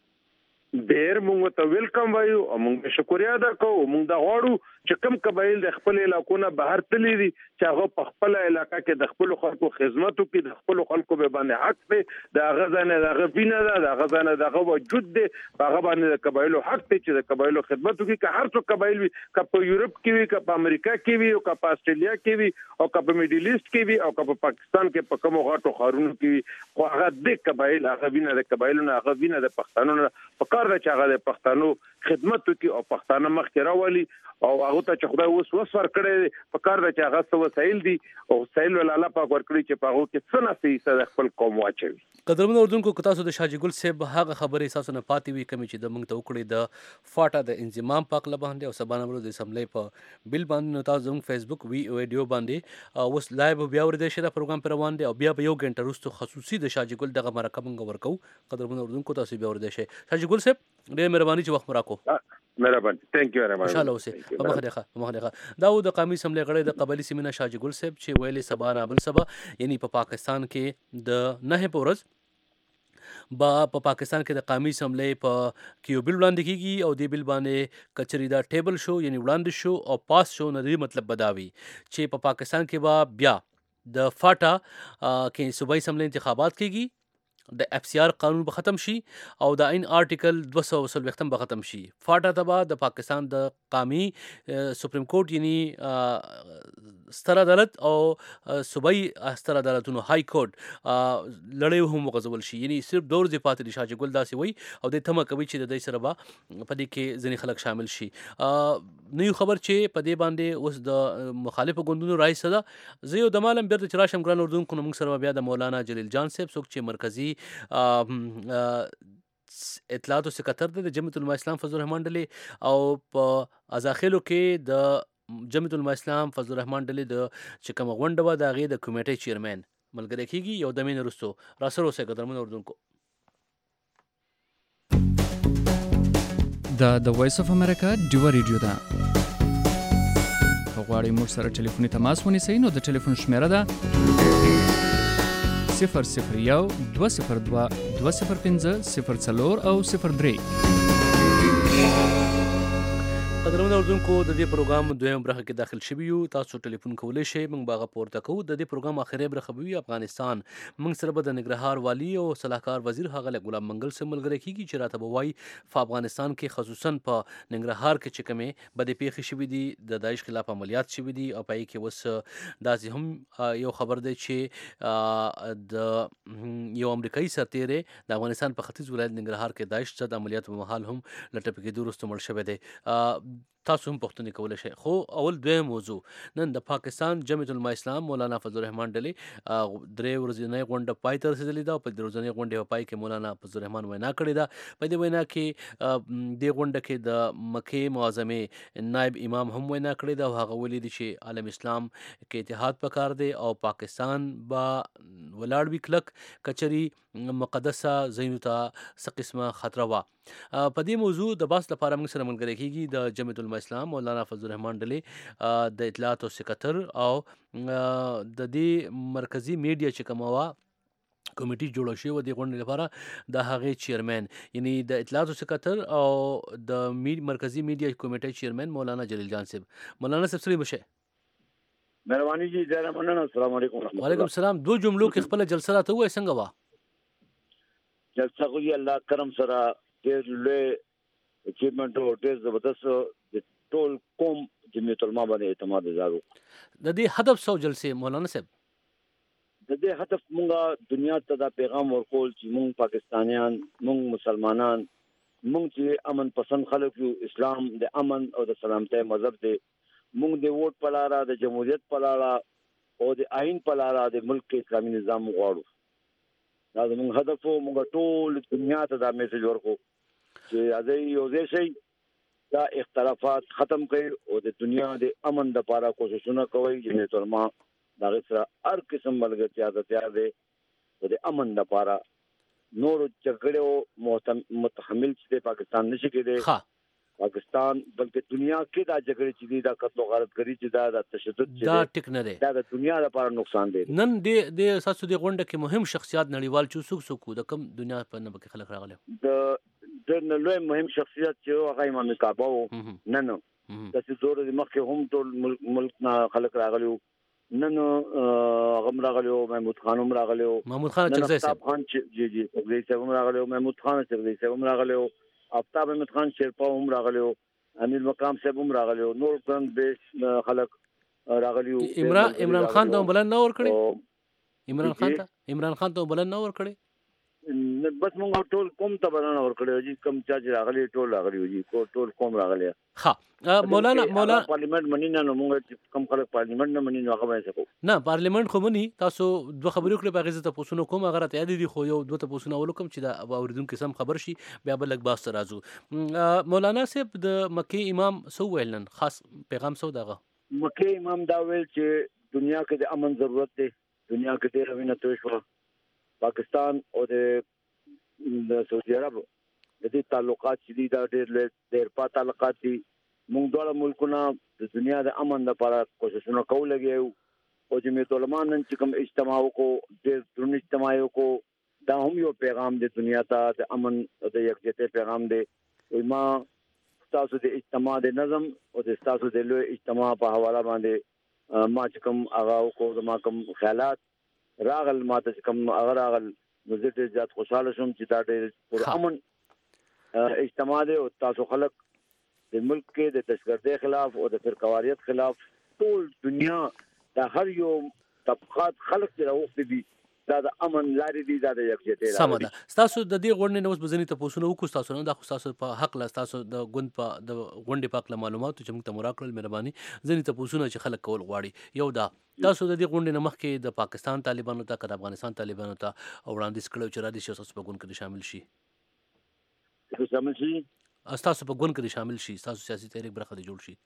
ډیر موږ ته ویلکم وایو او موږ شکریا ادا کوو موږ دا غواړو چې کوم قبایل د خپل علاقو نه بهر تللی دي چې هغه په خپل علاقې کې د خپل خلکو خدمت وکړي د خپل خلکو به باندې حق دی د غزانه د غوینه ده د غزانه د وجود دی هغه باندې د قبایلو حق دی چې د قبایلو خدمت وکړي که هر څو قبایل وي که په یورپ کې وي که په امریکا کې وي او که په استرالیا کې وي او که په میډل ایست کې وي او که په پاکستان کې په کوم غاټو خارونو کې وي خو هغه د قبایل هغه وینه د قبایلو نه هغه وینه د پښتنو نه په کار ده چې هغه د پښتنو خدمت وکړي او پښتانه مخکې راولي او هغه ته چې خدای اوس وسور کړي په کار ده چې هغه څه وسایل دي او وسایل ول الله پاک ورکړي چې په هغه کې څه نه سي د خپل قوم واچوي قدرمن اردوونکو که تاسو د شاجي ګل صاحب هغه خبرې تاسو نه پاتې وي کوم چې د موږ ته وکړي د فاټا د انضمام پاک لباندې او سبانه ورو د اسمبلی په بل باندې نو تاسو زموږ فیسبوک وی ویډیو باندې اوس لایو بیا ور دي شي دا پروګرام پر روان دي او بیا په یو غنټه وروسته خصوصي د شاجي ګل دغه مرکه موږ ورکو قدرمن اردوونکو تاسو بیا ور دي شي شاجي ګل صاحب ډېر مهرباني چې وخت مراکو مهرباني ثانک یو very much ان شاء الله اوسه په مخه دغه په مخه دغه دا د قومي سملې غړي د قبلي سیمینه شاجي ګل صاحب چې ویلې سبا نه بل سبا یعنی په پاکستان کې د نه پورز با په پاکستان کې د قومي سملې په کیو بل وړاندې کیږي او دی بل باندې کچري دا ټیبل شو یعنی وړاندې شو او پاس شو نه دی مطلب بداوي چې په پاکستان کې با بیا د فاټا کې صوبایي سملې انتخابات کیږي د اف سی آر قانون به ختم شي او د عین آرټیکل دوه سوه څلوېښتم به ختم شي فاټا ته به د پاکستان د قومي سپریم کورټ یعنی ستر عدالت او صوبایي ستر عدالتونو های کورټ لړۍ هم وغځول شي یعنی صرف دور ځې پاتې دي شاجي ګل داسې وایي او د تمه کوي چې د دې سره به په دې کې ځینې خلک شامل شي نو یو خبر چې په دې باندې اوس د مخالفو ګوندونو رئیس ده زه یو د مالم بیرته چې راشم ګران اردوونکو نو موږ سره بیا د مولانا جلیل جان صاحب څوک چې مرکزي اطلاعات او سکرټر د جمعیت العلماء اسلام فضل الرحمن ډلې او په ازاخیلو کې د جمعیت العلماء اسلام فضل الرحمن ډلې د چې کوم غونډه و د هغې د کمیټې چیرمن ملګری کیږي یو د مین رستو را سره اوسئ قدرمن اردوونکو دا د وایس اف امریکا ډیو ریډیو ده غواړئ موږ سره ټلیفوني تماس ونیسئ نو د ټلیفون شمیره ده صفر صفر یو دوه صفر دوه دوه صفر پنځه صفر څلور او صفر درې قدرمن اردوونکو د دې پروګرام دویم برخه کې داخل شوي یو تاسو ټلیفون کولی شئ موږ به هغه پورته کوو د دې پروګرام اخري برخه به وي افغانستان موږ سره به د ننګرهار والي او صلاحکار وزیر ښاغلی غلام منګل صاحب ملګری کیږي چې راته به وایي په افغانستان کې خصوصا په ننګرهار کې چې کومې بدې پیښې شوي دي د داعش خلاف عملیات شوي دي او په یې کې اوس داسې هم یو خبر دی چې د یو امریکایي سرتیری د افغانستان په ختیځ ولایت ننګرهار کې داعش ضد عملیاتو په مهال هم له ټپي کېدو وروسته مړ شوی دی تاسو هم پوښتنې کولی شئ خو اول دویم موضوع نن د پاکستان جمعیت العلماء اسلام مولانا فضل الرحمن ډلې درې ورځنۍ غونډه پای ته رسېدلې ده او په دې ورځنۍ غونډې په پای کې مولانا فضل الرحمن وینا کړې ده په دې وینا کې دې غونډه کې د مکې معظمې نائب امام هم وینا کړې ده او هغه ویلي دي چې عالم اسلام کې اتحاد پکار دی او پاکستان به ولاړ وي کلک کچري مقدسه ځایونو ته څه قسمه خطره وه په دې موضوع د بحث لپاره موږ سره ملګری کیږي د جمعیت العلماء اسلام مولانا فضل الرحمن ډلې د اطلاعات او سکرټر او د دې مرکزی میډیا چې کومه وه کمیټي جوړه شوې وه دې غونډې لپاره د هغې چیرمن یعنی د اطلاعات او سکرټر او د مرکزی میډیا کمیټې چیرمن مولانا جلیل جان صاحب مولانا صاحب سلام شه مهرباني جی ډېره مننه السلام علیکم ورحمۃ اللہ وعلیکم السلام دو جملو کې خپل جلسه راته وای څنګه وا جلسه خو یې الله کرم سره ډېر لوی اچیومنټ او ډېر زبردست د ټول قوم جمعیت العلماء باندې اعتماد زیاتو د دې هدف سو جلسه مولانا صاحب د دې هدف مونږه دنیا ته دا پیغام ورکول چې مونږ پاکستانیان مونږ مسلمانان مونږ چې امن پسند خلک یو اسلام د امن او د سلامتی مذهب دی مونږ د ووټ په لاره د جمهوریت په لاره او د آئین په لاره د ملک اسلامي نظام غواړو دا زموږ هدف و مونږ ټول دنیا ته دا میسج ورکو چې راځئ یو ځای شئ دا اختلافات ختم کړئ او د دنیا د امن لپاره کوششونه کوئ جمعیت علما د هغې سره هر قسم ملګرتیا ته تیار دی او د امن لپاره نور جګړې متحمل چې دی پاکستان نشي کېدی پاکستان بلکې دنیا کې دا جګړې چې دي دا قتل او غارتګري چې دا د تشدد چې دا ټیک نه دی دا د دنیا لپاره نقصان دی نن د د اساسو د غونډه کې مهم شخصیت نړیوال چې څوک څوک د کم دنیا په نه کې خلک راغلي د د لوی مهم شخصیت چې هغه امام کعبه و نن د څلور د مخکې هم ټول ملک نه خلک راغلي نن غم راغلي محمود خان هم راغلي محمود خان چغزي صاحب خان جی جی چغزي صاحب هم راغلي محمود خان چغزي صاحب هم راغلي آفتاب احمد خان شیرپا هم راغلی و امیر مقام صاحب هم راغلی و نور ګران بیس خلک راغلی و عمران عمران خان ته بلند نه ور کړی عمران خان ته عمران خان ته بلند نه ور کړی بس مونږ ټول قوم ته بلند ور کړی جی کم چا چې راغلی ټول راغلی جی ټول قوم راغلی ها مولانا مولانا پارلیمنت منی نه مونږ کم خلک پارلیمنت نه منی نو هغه وایي څه نه پارلیمنت خو منی تاسو دوه خبرې کړې په غیزه ته پوسونو کوم هغه ته یاد دي خو یو دوه ته پوسونه ولکم چې دا اوریدونکو سم خبر شي بیا بل لګ باس راځو مولانا صاحب د مکی امام سو ویلن خاص پیغام سو دغه مکی امام دا ویل چې دنیا کې د امن ضرورت دی دنیا کې ډېر وینه توی شو پاکستان او د سعودي عرب د دې تعلقات چې دي دا ډېر ډېر پات تعلقات دي موږ ډول ملکونه د دنیا د امن لپاره کوششونه کوو لګیو او جمعیت علما نن چې کوم اجتماع وکړو ډېر درون اجتماع وکړو دا هم یو پیغام دی دنیا ته د امن او د یکجهتۍ پیغام دی ما تاسو د اجتماع د نظم او د تاسو د لوی اجتماع په حواله باندې ما چې کوم هغه وکړو زما کوم خیالات راغل ما ته کوم هغه راغل نو زه ډېر زیات خوشاله شوم چې دا ډېر پر امن اجتماع دی او تاسو خلک د ملک کې د دهشتګردۍ خلاف او د فرقواریت خلاف ټول دنیا د هر یو طبقات خلک چې راوښتي دي دا د امن لارې دي دا د یکجهتۍ سم ده تاسو د دې غونډې نو اوس بزنی ته پوښتنه وکړو تاسو نه د تاسو په حق لا تاسو د غوند په د غونډې په اړه معلومات چې موږ ته مراکړل مهرباني ځنی ته پوښتنه چې خلک کول غواړي یو دا تاسو د دې غونډې نه مخکې د پاکستان طالبانو ته د افغانستان طالبانو ته وړاندیز کړو چې را دي شي تاسو په غونډه کې شامل شي شامل شي تاسو په غونډه کې شامل شي تاسو سیاسي تحریک برخه دي جوړ شي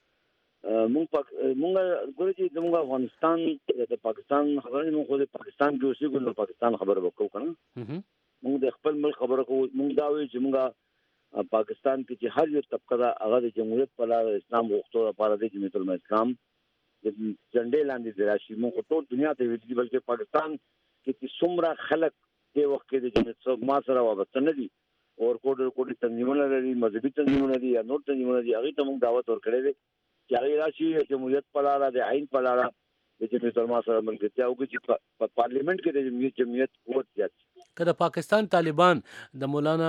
مونږ مونږ ګورې چې زموږ افغانستان د پاکستان خبرې مونږ خو د پاکستان کې اوسېږو نو پاکستان خبره وکړو که نه مونږ د خپل ملک خبره کوو مونږ دا وایو چې مونږ پاکستان کې چې هر یو طبقه ده هغه د جمهوریت په لاره اسلام غوښتو لپاره دی جمعیت علما اسلام د جنډې لاندې دی راشي مونږ ټول دنیا ته ویلي دي بلکې پاکستان کې چې څومره خلک دې وخت کې د جمعیت ما سره وابسته نه دي ورکوټ ورکوټ تنظیمونه لري مذهبي تنظیمونه دي یا نور تنظیمونه دي هغې ته مونږ دعوت ورکړی دی چې هغې راشي جمهوریت په لاره د آئین په لاره د جمعیت علما سره ملګرتیا وکړي چې په پارلیمنت کې د جمعیت قوت زیات شي که د پاکستان طالبان د مولانا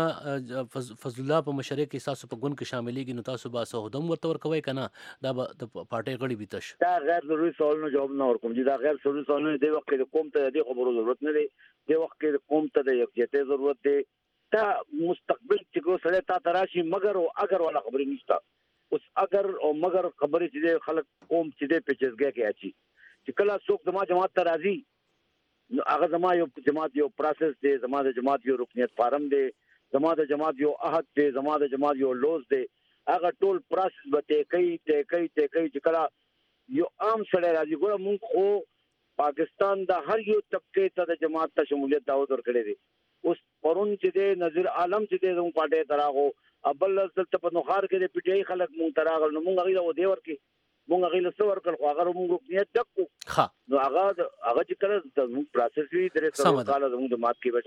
فضل الله په مشرۍ کې تاسو په ګوند کې شاملېږي نو تاسو به څه هدم ورته ورکوئ که نه دا به د پارټۍ غړي وي تش دا غیر ضروري سوالونو جواب نه ورکوم چې دا غیر ضروري سوالونه دې وخت کې د قوم ته د دې خبرو ضرورت نه دی دې وخت کې د قوم ته د یکجهتۍ ضرورت دی دا مستقبل چې کو سړی تا ته راشي مګر او اگر والا خبرې نشته اوس اگر او مگر خبرې چې خلک قوم چې دې پیچیزګۍ کې اچي چې کله څوک زما جماعت ته راځي نو هغه زما یو جماعت یو پروسس دی زما د جماعت یو رکنیت فارم دی زما د جماعت یو عهد دی زما د جماعت یو لوز دی هغه ټول پروسس به ته کوي ته کوي ته کوي چې کله یو عام سړی راځي ګوره مونږ خو پاکستان د هر یو طبقې ته د جماعت ته شمولیت دعوت ورکړی دی اوس پرون چې دی نظیر عالم چې دی زموږ پارټۍ ته راغو ابل دلته په نوخار کې د پی ټی آی خلک مونږ ته راغل نو مونږ هغې له ودې ورکړې مونږ هغې له څه ورکړل خو هغه مونږ رکنیت ډک کړو نو هغه هغه چې کله زموږ پروسس وي درې څلور کاله زموږ جماعت کې به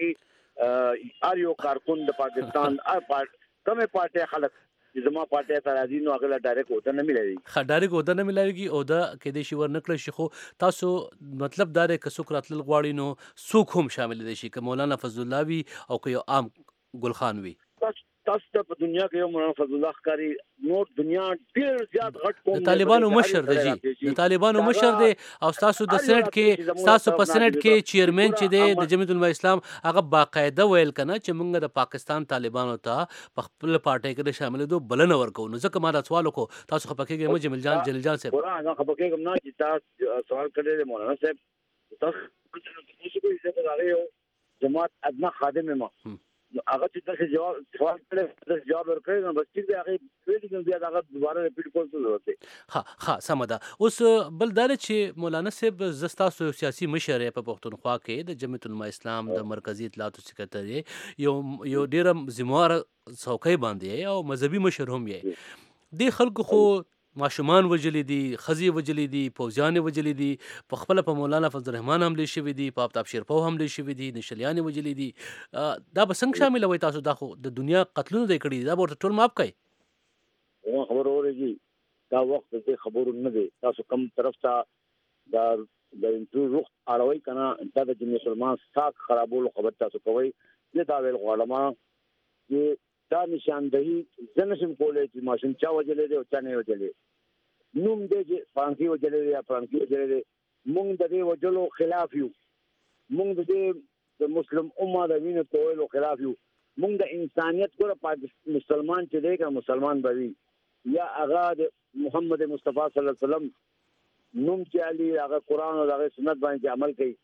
شاملېږي هر یو کارکن د پاکستان کومې پارټۍ خلک چې زما پارټۍ ته راځي نو هغه له ډایرکټ عہده نه میلاوي ښه ډایرکټ عہده نه میلاویږي عہده کیدای شي ور نه کړی شي خو تاسو مطلب دا دی که څوک راتلل غواړي نو څوک هم شامل دی شي که مولانا فضل الله وي او که یو عام ګل خان وي تاسو ته په دنیا کې یو مولانا فضل الله ښکاری نور دنیا ډیر زیات غټ قوم د طالبانو مشر دی جی د طالبانو مشر دی او تاسو د سېنات کې تاسو په سېنات کې چیرمن چې دی د جمعیت العلماء اسلام هغه باقاعده ویل کنه چې موږ د پاکستان طالبانو ته په خپل پارټي کې شامل دو بلنه ورکو. نو ځکه ما دا سوال وکړو تاسو خپکیږئ مې جمیل جان جلیل جان صاحب قرآن خپکیږم نه چې تاسو سوال کړی دی مولانا صاحب تاسو څه کوئ چې دا غيو جماعت ادنا خادم ما هغه چې تاسو جواب سوال کړی تاسو جواب ورکړئ نو بس چې هغه پیډ بیا هغه دوباره ریپیټ کول څه ضرورت دی. ها ها سم ده. اوس بل دا چې مولانا صاحب زستا سیاسي مشر په پښتونخوا کې د جمعیت العلماء اسلام د مرکزی اطلاعات سکرټری یو یو ډیر ذمہوار څوکۍ باندې او مذهبي مشر هم یې د خلکو خو ماشومان وجلې دي خزي وجلې دي پوزیان وجلې دي په خپل په مولانا فضل الرحمن حمله شوې دي په آفتاب شیرپو حمله شوې دي نشلیان وجلې دي دا به څنګه شامل وي تاسو دا خو د دنیا قتلونه دی کړی دا ورته ټول ماپ کوي خبر اورېږي دا وخت دې خبرو نه دی تاسو کم طرف ته دا د انټرو روخ اړوي کنه دا د مسلمان ساک خرابولو خبر تاسو کوي زه دا ویل غواړم چې دا نشاندهي زنشم کولای چې ماشوم چا وجلې دی او چا نه وجلې نوم دې چې فرانسي وجلې دی یا فرانسي وجلې دی موږ د دې وجلو خلاف یو موږ د مسلم امه د وینې تویلو خلاف یو موږ د انسانیت ګوره پاکستان مسلمان چې دی که مسلمان به وي یا هغه د محمد مصطفی صلی الله علیه وسلم نوم چې علي هغه قرآن او هغه سنت باندې عمل کوي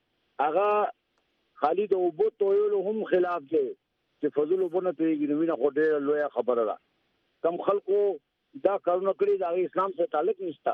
هغه خالد او بو تویلو هم خلاف دی چې فضل وبونه پیږي نو وینه خو ډېر لوی خبره ده کم خلکو دا کارونه کړی دا اسلام سره تعلق نشته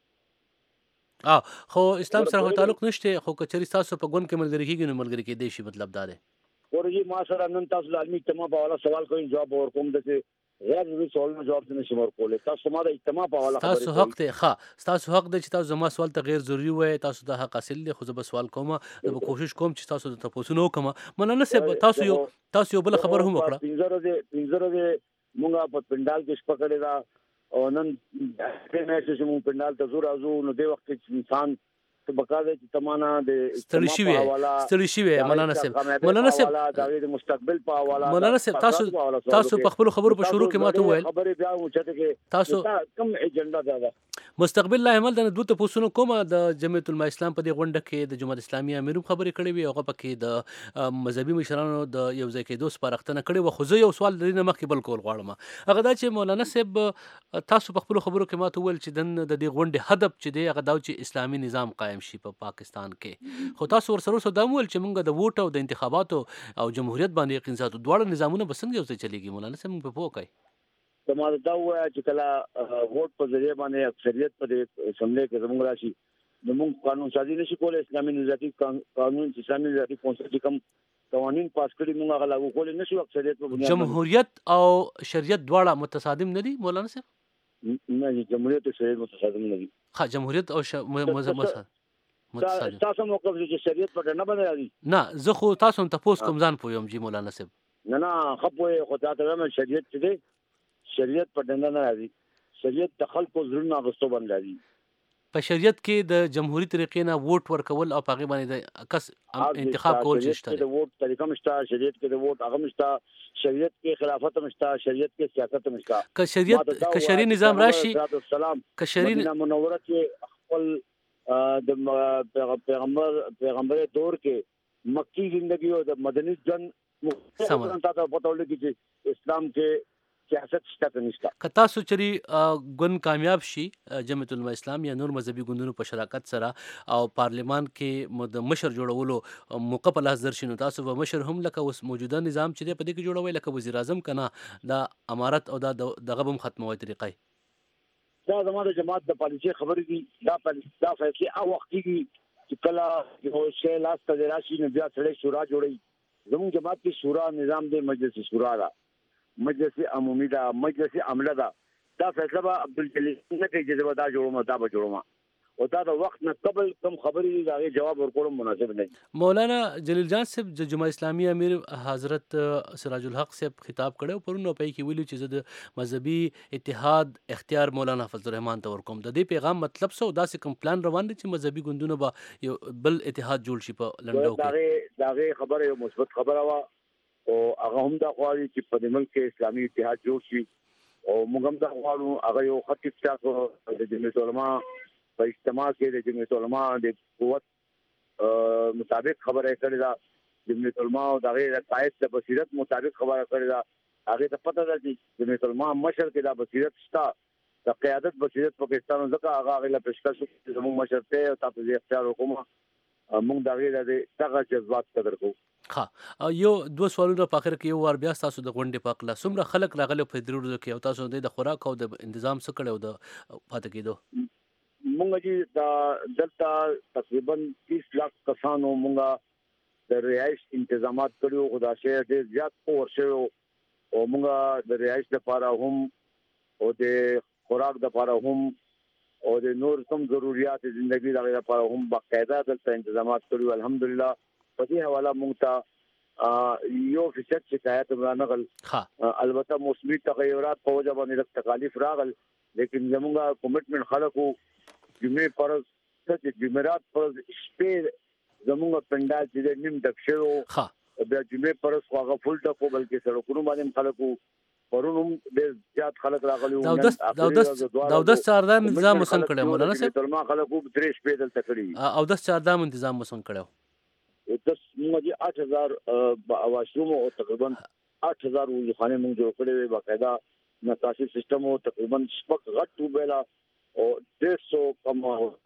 اه خو اسلام سره تعلق نشته خو کچري تاسو په ګون کې ملګری کېږي نو ملګری کې دی شي مطلب دا دی ورږي ما سره نن تاسو لازمي اجتماع په والا سوال کوي جواب ورکوم د غیر ضروري سوالونو جواب نه شم ورکولای تاسو ما د اجتماع په والا خبرې تاسو حق ته ښه تاسو حق دی چې تاسو زما سوال ته غیر ضروري وای تاسو د حق حاصل دی خو زه به سوال کوم زه به کوشش کوم چې تاسو ته تاسو نو کوم مننه سه تاسو یو تاسو یو بل خبر هم وکړه پنځره دې پنځره دې مونږه په پندال کې شپه کړی دا او نن په مېسه چې مونږ پندال ته زور ازو نو دې وخت کې انسان ته بقاده چې تمانا د ستړي شي ستړي شي مولانا صاحب مولانا صاحب د مستقبل په حواله مولانا صاحب تاسو تاسو په خپل خبرو په شروع کې ماته وویل خبرې بیا وچته کې تاسو کوم ایجنډا ده مستقبل لا عمل د دوه تاسو کومه د جمعیت العلماء اسلام په دې غونډه کې د جماعت اسلامي امیر خبرې کړې وي هغه پکې د مذهبي مشرانو د یو ځای کې دوه سپارښتنه کړې و خو زه یو سوال د دې مخکې بل کول غواړم هغه دا چې مولانا صاحب تاسو په خپل خبرو کې ماته وویل چې د دې غونډې هدف چې دی هغه دا چې اسلامي نظام قائم شي په پاکستان کې خو تاسو ورسره سره دا مول چې موږ د ووټ او د انتخاباتو او جمهوریت باندې یقین ساتو دواړه نظامونه بسنګ یو ځای چلیږي مولانا صاحب په پوه کوي تمام دا وایي چې کله ووټ په ذریعہ باندې اکثریت په اسمبلی کې زموږ راشي نو موږ قانون سازي نشي کولای اسلامي نظامي قانون اسلامي نظامي کونسل چې کوم قوانين پاس کړي موږ هغه لاګو کولای نشو اکثریت په بنیاد جمهوریت او شریعت دواړه متصادم نه دي مولانا صاحب نه جمهوریت او شریعت متصادم نه دي ها جمهوریت او متصادم تاسو موقف چې شریعت په نه باندې راځي نه زه خو تاسو ته پوس کوم ځان پویم جی مولانا صاحب نه نه خپوي خو تاسو ته شریعت چې دی شریعت په دنده نه راځي شریعت د خلکو زړونو غوښتو باندې راځي په شریعت کې د جمهوریت طریقې نه ووټ ورکول او هغه باندې د کس انتخاب کول شته د ووټ طریقه مشته شریعت کې د ووټ هغه مشته شریعت کې خلافت مشته شریعت کې سیاست مشته که شریعت که شری نظام راشي که شری منوره کې خپل د پیغمبر پیغمبر دور کې مکی ژوندۍ او د مدني جن مختلف تاسو په توګه کې اسلام کې سیاست شته نشته که تاسو چری ګوند کامیاب شي جمعیت العلماء اسلام یا نور مذهبي ګوندونو په شراکت سره او پارلیمان کې د مشر جوړولو موقع په لاس درشي نو تاسو به مشر هم لکه اوس موجوده نظام چې په دې کې جوړوي لکه وزیر اعظم کنه دا امارت او دا دغه هم ختموي طریقې دا زموږ د جماعت د پالیسي خبرې دي دا دا فیصله او وخت کې چې کله یو شی لاس ته راشي نو بیا سړی شورا جوړي زموږ جماعت کې شورا نظام دی مجلس شورا دا مجلس عمومي دا مجلس عمله دا دا فیصله به عبدالجلیل نه کوي چې دا جوړوم دا به جوړوم او دا د وخت نه قبل کوم خبرې دا جواب ورکول مناسب نه مولانا جلیل جان صاحب د جمعیت اسلامي امیر حضرت سراج الحق صاحب خطاب کړو پرونو پای کې ویلو چې د مذهبي اتحاد اختیار مولانا فضل الرحمن ته ورکوم د دې پیغام مطلب څه دا سه کوم پلان روان دي چې مذهبي ګوندونه به یو بل اتحاد جوړ شي په لندو کې دا دا خبره یو مثبت خبره وا او هغه هم دا غواړي چې په دې ملک کې اسلامي اتحاد جوړ شي او موږ هم دا غواړو هغه یو خط اتفاق د جمعیت علما په اجتماع کې د جمعیت علما د قوت مطابق خبره کړې ده جمعیت علما او دغه قائد د بصیرت مطابق خبره کړې ده هغه ته پته ده چې جمعیت علما مشر کې دا بصیرت شته د قیادت بصیرت پاکستان ځکه هغه غلا پېشکش زموږ مشر ته او تاسو یې اختیار وکړو موږ دا غوډه د دغه جذبات قدر کوو. ها یو دوه سوالونه په اخر کې یو ور بیا تاسو د غونډې په اړه څومره خلک راغلي په ضرورت کې او تاسو د خوراک او د تنظیم څخه کړو د پاتې کېدو موږ چې دا دلته تقریبا تیس لاک کسانو موږ د رهائش تنظیمات کړو خدا شهر ډېر زیات ورشه او موږ د رهائش لپاره هم او د خوراک لپاره هم او د نور کوم ضرورت ژوندۍ لپاره هم باقاعده دلته تنظیمات کړو الحمدلله په دې حواله موږ ته یو فیصد شکایت ورانغل البته موسمي تغیرات په وجه باندې تکالیف راغل لیکن زموږه کمټمنټ خلکو جمعې پرز چې جمعرات پرز شپې زموږه پندال چې نیم ډک شو بیا جمعې پرز هغه فل ټکو بلکې سړکونو باندې خلکو پرونم ډېر زیات خلک راغلي وو دا د سردار نظام وسن کړو مولانا صاحب ترما خلکو درې شپې دلته کړی او د سردار نظام وسن کړو دس موږ آठ هزار واشروم او تقریبا آठ هزار وځخانه موږ جوړ کړې وي باقاعده نقاشي سیستم او تقریبا شپږ غټ وبلا او ډېر سو کم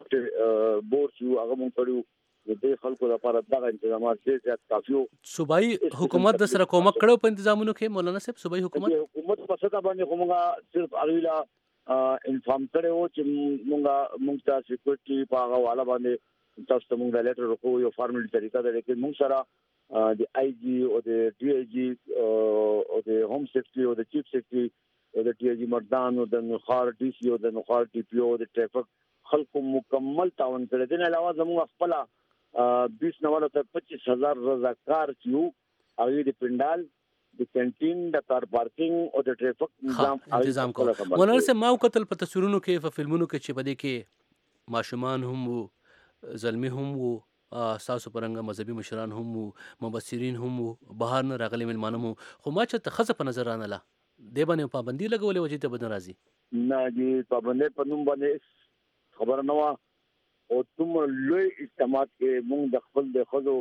بورډ یو هغه موږ کړو د دې خلکو لپاره دغه تنظیمات ډېر زیات کافي وو. صوبایي حکومت د سره کومک کړو په تنظیمونو کې مولانا صاحب صوبایي حکومت حکومت په ستا باندې کومه صرف اغیلا انفارم کړو چې موږ موږ تاسو سکیورټي په هغه والا باندې تاسو ته موږ لیټر ورکو یو فارمل طریقه ده لیکن موږ سره د آی جی او د ډي آی جی او د هوم سیفټي او د چیف سیفټي او د ډي آی جی مردان او د نخار ډي سی او د نخار ډي پی او د ټریفک خلکو مکمل تعاون کړی دی. نه علاوه زموږ خپل بیس نواله ته پچیس هزار رضاکار کیو هغه د پندال د کینټین د کار پارکینګ او د ټریفک نظام نظام کوله. مولانا صاحب ما وکتل په تصویرونو کې په فلمونو کې چې بده کې ماشومان هم وو زلمی هم وو تاسو پرنګ مذهبي مشران هم وو مبصرین هم وو بهر نه راغلي ملمانه مو خو ما چې تخصه په نظر رانه لا دی باندې پابندي لګولې وجه ته بدن راځي نه جی پابندي په نوم باندې خبر نه وا او تم لوی اجتماعات کې موږ د خپل د خزو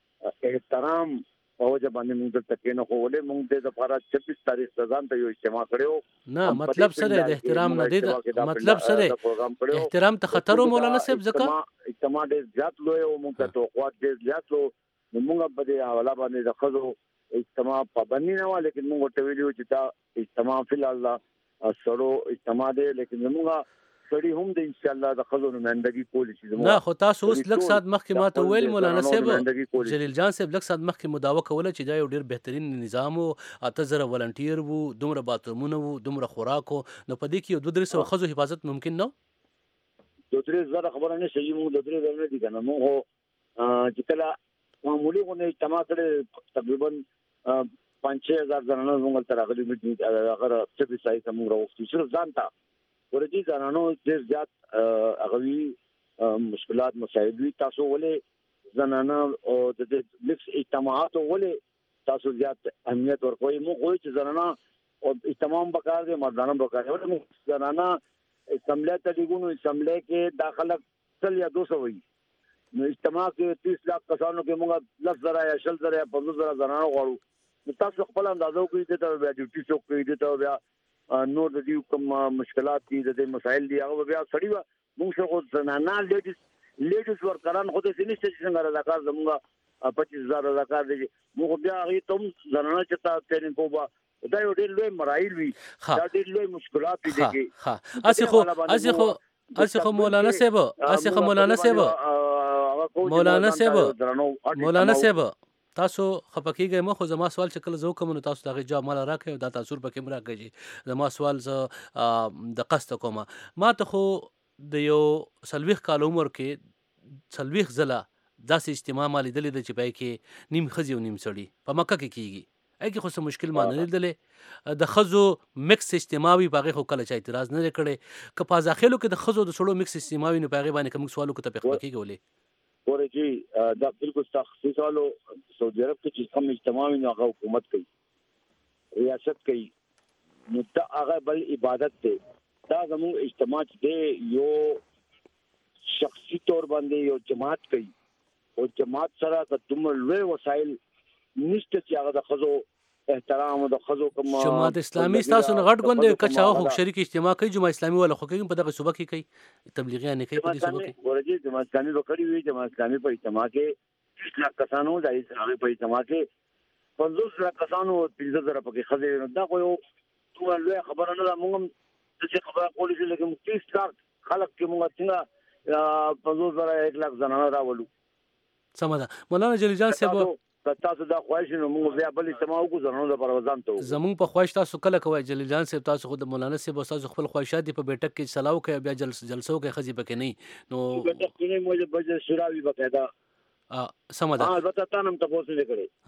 احترام او وجه باندې موږ د تکینه خو ولې موږ د لپاره چھبیس تاریخ ځان ته یو اجتماع کړو. نه مطلب سره د احترام نه دی مطلب سره احترام ته خطر مولانا صاحب ځکه اجتماع ډېر زیات لوی او موږ ته توقعات ډېر زیات وو موږ په دې حواله باندې د خزو اجتماع پابندي نه و لیکن موږ ته ویلو چې دا اجتماع فی الحال سړو اجتماع دی لیکن موږ سړي هم د ان شاء الله د خزو نمائندګي کولی شي. نه خو تاسو اوس لږ سات مخکې ماته ویل مولانا صاحب جلیل جان صاحب لږ سات مخکې مداوا کوله چې دا یو ډېر بهترین نظام او اته زره ولنټیر وو دومره باترومونه وو دومره خوراک نو په دې کې یو دوه درې سوه خزو حفاظت ممکن نه دوه درې زره خبره نه شي موږ دوه درې زره نه دي کنه موږ چې کله معمولی غو نه اجتماع کړي تقریبا پنځه هزار زنانه موږ تر هغه میټینګ هغه چې به سای کوم راوستي صرف ځان ته ورته زنانو ډېر زیات هغوی مشکلات مسایل تاسو ولې زنانه او د لیکس اجتماعات ولې تاسو زیات اهمیت ورکوي موږ وایو چې زنانه او اجتماع وکړ دي مردانه وکړ ولې زنانه اسمبلی ته دیګونو اسمبلی کې داخله تل یا دو سو وي نو اجتماع کې تیس لاکھ کسانو کې موږ لس زره یا شل زره یا پنځه زره زنانه غواړو تاسو خپل اندازو کې دې ته بیا ډیوټي څوک کې دې ته بیا نور د دې کوم مشکلات دي د مسایل دي هغه بیا سړی موږ څنګه زنانه لیډیز لیډیز ورکران خو دې نشته چې څنګه رضاکار زموږ پچیس هزار رضاکار دي موږ بیا هغه ته زنانه چې تاسو ټریننګ کوو دا یو ډېر لوی مرایل وي دا ډېر لوی مشکلات دي کې ها اسی خو اسی خو اسی خو مولانا صاحب اسی خو مولانا صاحب مولانا صاحب مولانا صاحب تاسو خپکیږئ مخ خو زما سوال چې کله زه کوم نو تاسو دغه جواب مال راکړئ دا تاسو پکې مرا کوي زما سوال زه د قصد کومه ما ته خو د یو سلويخ کال عمر کې سلويخ زله داسې اجتماع مالي دلې د چې پای کې نیم خزي او نیم سړی په مکه کې کیږي اګه خو څه مشکل مان نه دلې د خزو مکس اجتماعي باغې خو کله چا اعتراض نه کړي ک په ځاخلو کې د خزو د سړو مکس اجتماعي نه باغې باندې کوم سوالو کې ته پخ کېږي ورته دا بالکل تخصیص والو سعودي عرب کې چې کوم اجتماع نه هغه حکومت کوي ریاست کوي نو دا هغه بل عبادت دی دا زموږ اجتماع دی یو شخصي تور باندې یو جماعت کوي او جماعت سره د دومره لوی وسایل نشته چې هغه د خزو احترام او د خزو کوم جماعت اسلامي تاسو نه غټ غونډه کچا خو شریک اجتماع کوي جماعت اسلامي ولا خو کوي په دغه صوبه کې کوي تبلیغیان کوي په دې صوبه کې ورته جماعت اسلامي وکړي وي جماعت اسلامي په اجتماع کې تیس لک کسانو د اسلامي په اجتماع کې پنځوس لک کسانو پنځه زره پکې خزې دا خو یو ټول لوی خبره نه ده موږ چې خبره کولې چې لکه تیس لک خلک کې موږ څنګه پنځوس زره یک لک زنانه راولو سم ده مولانا جلیل جان صاحب تاسو دا خواهش نو موږ بیا بل اجتماع وکړو زنانو د پروازان ته زمون په خواهش تاسو کله کوي جلیل جان صاحب تاسو خود مولانا صاحب تاسو خپل خواهشات په بیٹک کې سلاو کوي بیا جلسه جلسو کې خزي پکې نه نو بیٹک کې نه موږ بجې شراوي بقاعده ا سم ده ها البته تاسو هم تاسو نه کړی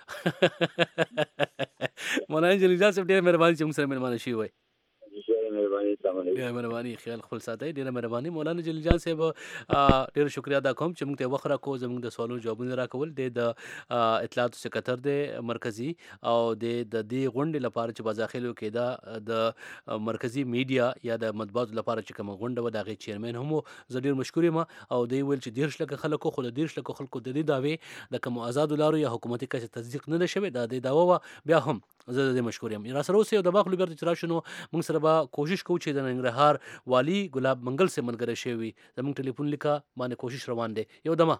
ها مولانا جلیل جان صاحب ډېر مهرباني چې موږ سره مهرباني شي وای ډېر مهرباني خیال خپل ساتي ډېر مهرباني مولانا جلیل جان صاحب ډېر شکریا ادا کوم چې موږ ته وخت راکو زموږ د سوالونو جوابونه راکول د اطلاعات سکرټر د مرکزی او د د دې غونډې لپاره چې بازاخلو کې دا د مرکزی میډیا یا د مطبوعات لپاره چې کوم غونډه و دغه چیرمن هم زه ډېر مشکور یم او دی ویل چې ډېر شلکه خلکو خو د ډېر شلکه خلکو د دې داوی د کوم آزاد لارو یا حکومتي کچه تصدیق نه شوی دا د داوا بیا هم زه د مشکور یم را سره اوسه د باغ لبرت تر شنو موږ سره به کوشش کوو چې د ننګرهار والی ګلاب منګل سے ملګری شوی زموږ ټلیفون لیکا باندې کوشش روان دی یو دمه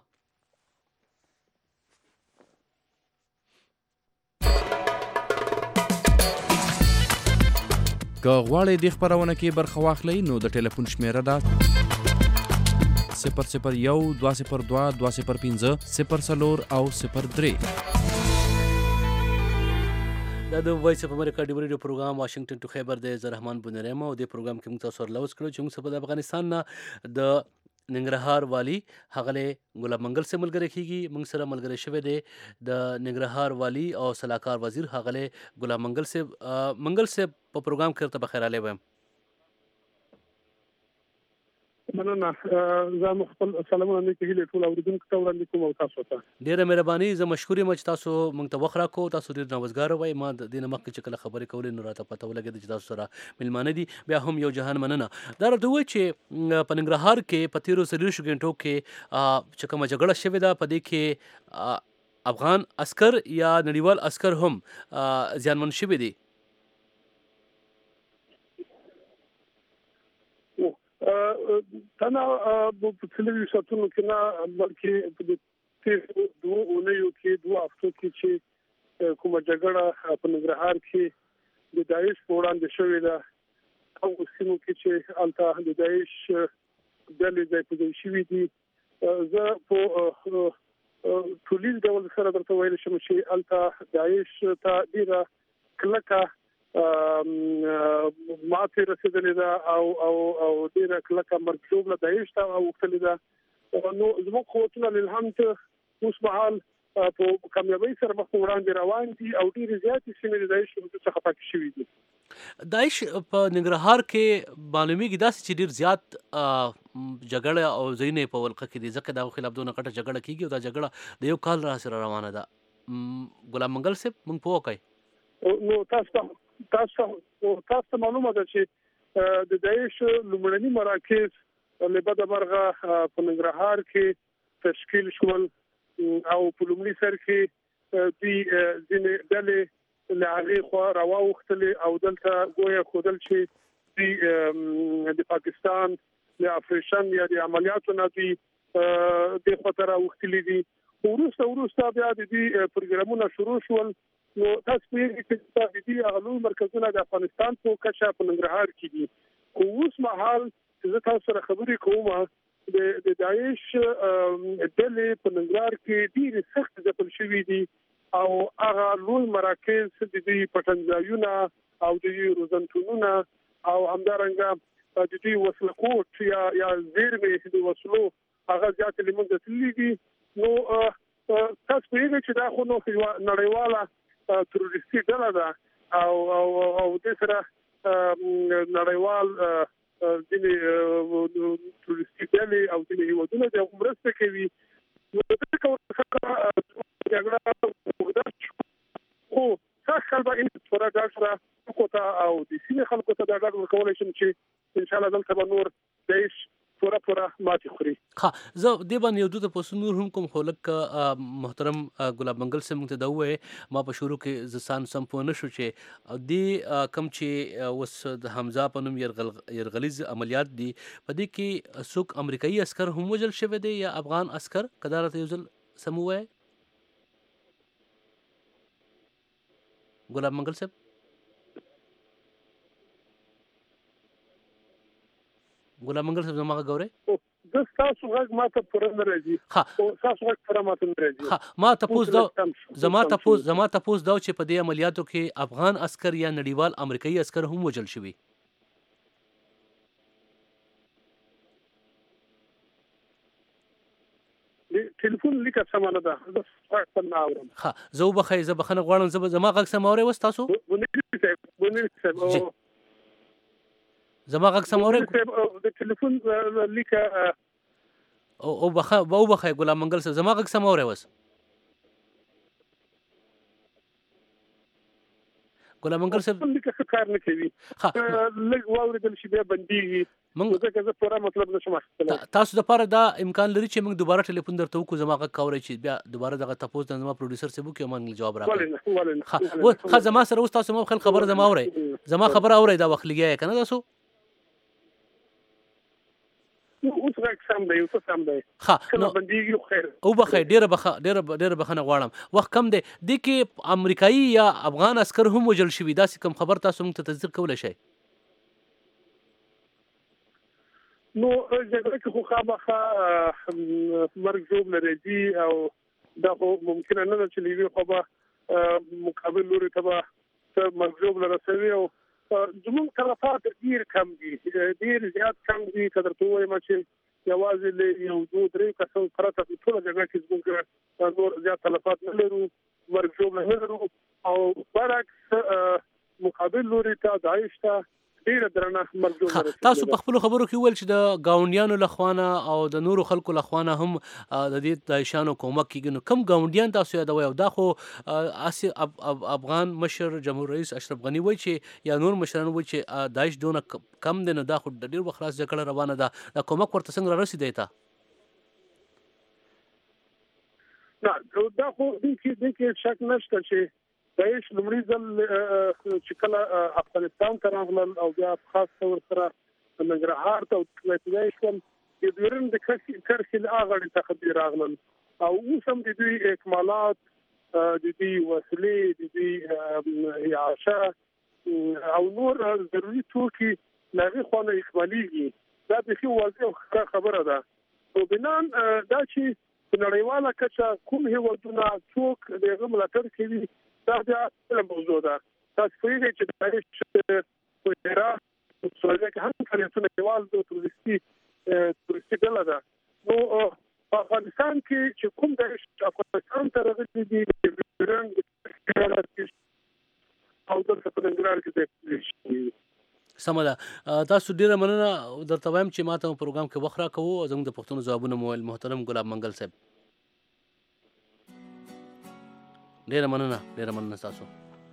که غواړئ د خبرونه کې برخه واخلئ نو د ټلیفون شمیره ده صفر صفر یو دوه صفر دوه دوه صفر پنځه صفر څلور او صفر درې دا د وایس اف امریکا ډیو ریډیو پروګرام واشنگټن ټو خیبر د زرحمان بنریم او د پروګرام کې موږ تاسو سره لوس کړو چې موږ په افغانستان نه د ننګرهار والی هغه ګلاب منګل سے ملګری کیږي موږ سره ملګری شوی دی د ننګرهار والی او صلاحکار وزیر هغه ګلاب منګل سے منګل سے په پروګرام کې ته بخیر علی ویم مننه زه مخفل سلامونه نه کېږي ټول اوریدونکو ته وړاندې کوم او تاسو ته ډیره مهرباني زه مشکور یم چې تاسو موږ ته وخت راکو تاسو ډیر نوازګار وای ما د دې مخکې چې کله خبرې کولې نو راته پته ولګېده چې تاسو سره ملمانه دي بیا هم یو جهان مننه دا راته وایي چې په ننګرهار کې په تیرو څلوېښتو غنټو کې چې کومه جګړه شوې ده په دې کې افغان عسکر یا نړیوال عسکر هم زیانمن شوي دي تنا په څلوي ساتونو کې نه بلکې په دې دوه اونیو کې دوه هفتو کې چې کومه جګړه په ننګرهار کې د داعش په وړاندې شوې ده او سیمو کې چې الته د داعش ډلې ځای په ځای شوي دي زه په ټولیز ډول سره درته ویل شم چې الته داعش ته ډیره کلکه ماته رسیدلې ده او او او ډیره کلکه مرکوب له داعش ته وختلې ده نو زموږ قوتونه للحمد اوس مهال په کامیابی سره مخ وړاندې روان دي او ډیره زیاتې سیمې د داعش څخه پاتې شوي دي داعش په ننګرهار کې معلومیږي داسې چې ډیر زیات جګړه او ځینې په ولقه کې دي ځکه دا خلاف دونه کټه جګړه کیږي او دا جګړه د یو کال را سره روانه ده ګلاب منګل صاحب موږ پوه کوي نو تاسو تاسو تاسو معلومه ده چې د داعش لومړني مراکز له بده مرغه په ننګرهار کې تشکیل شول او په لومړي سر کې د ځینې ډلې له هغې خوا راواوښتلې او دلته ګویا ښودل چې د پاکستان د اپریشن یا د عملیاتو نه دي د خطر راوښتلې دي وروسته وروسته بیا د دې پروګرامونه شروع شول نو تاسو په دې کې هغه لوی مرکزونه د افغانستان په کچه په ننګرهار کې دي خو اوس مهال چې تاسو سره خبرې کوم د د داعش ډلې په ننګرهار کې ډېر سخت ځپل شوي دي او هغه لوی مراکز د دې پټنځایونه او د دې روزنټونونه او همدارنګه د دې وسلکوټ یا یا زیرمې د وسلو هغه ځات لمنځه تللي دي نو تاسو په دې چې دا خو نو نړیواله تروریستي ډله ده او او او د سره نړیوال ځینې تروریستي ډلې او ځینې هیوادونه د مرسته کوي ورته کومه جګړه او څه خلک به ان څورا ډاکټر کوته او د سیمه خلکو ته دا ډاډ ورکول شي چې ان شاء الله دلته به نور دیش پورا پورا ماتي خوري. ها زه د باندې یو د پوسو نور هم کوم خلک محترم ګلاب منګل سم ته دا وې ما په شروع کې زسان سم په نشو چې دی کم چې وس د حمزه په نوم يرغلیز عملیات دي په دې کې څوک امریکایي عسكر هم وجل شوی دی یا افغان عسكر قدرت یو ځل سم وې ګلاب منګل صاحب ګلاب منګل صاحب زما غوړې د تاسو غږ ماته پوره نه راځي او تاسو غږ پوره ماته نه راځي ها ما تاسو دا زما تاسو زما تاسو دا چې په دې عملیاتو کې افغان عسكر یا نړیوال امریکایي عسكر هم وجل شوی ټلیفون لیکه سمانه ده زه څنګه اورم ها زه وبخای زه بخنه غواړم زه زما غږ سم اورې وس تاسو ونی صاحب زما غږ سم اورې د ټلیفون لیکه او او بخا او بخای ګلاب منګل صاحب زما غږ سم اورې وس ګلاب منګل صاحب لیکه څه کار نه کوي لږ واورېدل شي بیا بنديږي موږ ځکه زه پوره مطلب نشم اخیستلی تاسو د پاره دا امکان لري چې موږ دوباره ټلیفون درته وکړو زما غږ کاورئ چې بیا دوباره دغه تاسو د زما پروډوسر سیبو کې موږ جواب راکړو ها خو زما سره اوس تاسو مو خل خبر زما اورئ زما خبر اورئ دا وخت لګیا کنه تاسو اوس راک سم دی اوس سم دی ها نو بنديږي خیر او بخیر ډیره بخ ډیره ډیره بخنه غواړم وخت کم دی د کې امریکایي یا افغان عسكر هم وجل شوی دا کوم خبر تاسو موږ ته تصدیق کولای شئ نو جګړه کې خو خامخا مرګ جوړ لري او دا خو ممکن نه ده چې لیوي خو به مقابل لوري ته به مرګ جوړ لري او زموږ طرفات ډیر کم دي ډیر زیات کم دي کله ته وایم چې یوازې له یو دوه درې کسان پرته په ټول جګړه کې زموږ نور زیات تلفات نه لرو مرګ جوړ نه لرو او برعکس مقابل لوري ته داعش ته تاسو په خپل خبرو کې ویل چې د گاونډیانو لخوانه او د نورو خلکو لخوانه هم د دې دایشانو کومک کیږي نو کم گاونډیان تاسو یادوي او دا خو اسی افغان مشر جمهور رئیس اشرف غنی وایي چې یا نور مشران وایي چې داعش دونه کم دي نو دا خو د ډیر وخت راځي جګړه روانه ده دا کومک ورته څنګه رسیدي تا نه دا خو د کې شک نشته چې داعش لمړي ځل چې کله افغانستان ته راغلل او بیا خاص تور سره ننګرهار ته تللی شول د دویرن د کرخیل اغړې ته خبرې راغلل او اوس هم د دوی اکمالات د دوی وسلې د دوی عیاشه او نور ضروري توکي لغې خونه اکمالیږي دا به خو واضح خبره ده او بنان دا چې په نړیواله کچه کوم هیوادونه څوک دغه ملاتړ کوي دا د موضوع ده تاسو په دې چې داعش په عراق او سوریه کې هم فعالیتونه کوي د تروریستي تروریستي ډله ده نو په افغانستان کې چې کوم داعش افغانستان ته راغلي دي رنګ او د سپرنګرال کې سمه ده تاسو ډیره مننه درته وایم چې ماته پروګرام کې وخت راکوو زموږ د پښتون ځوابونه مو محترم ګلاب منګل صاحب ډیره مننه ډیره مننه تاسو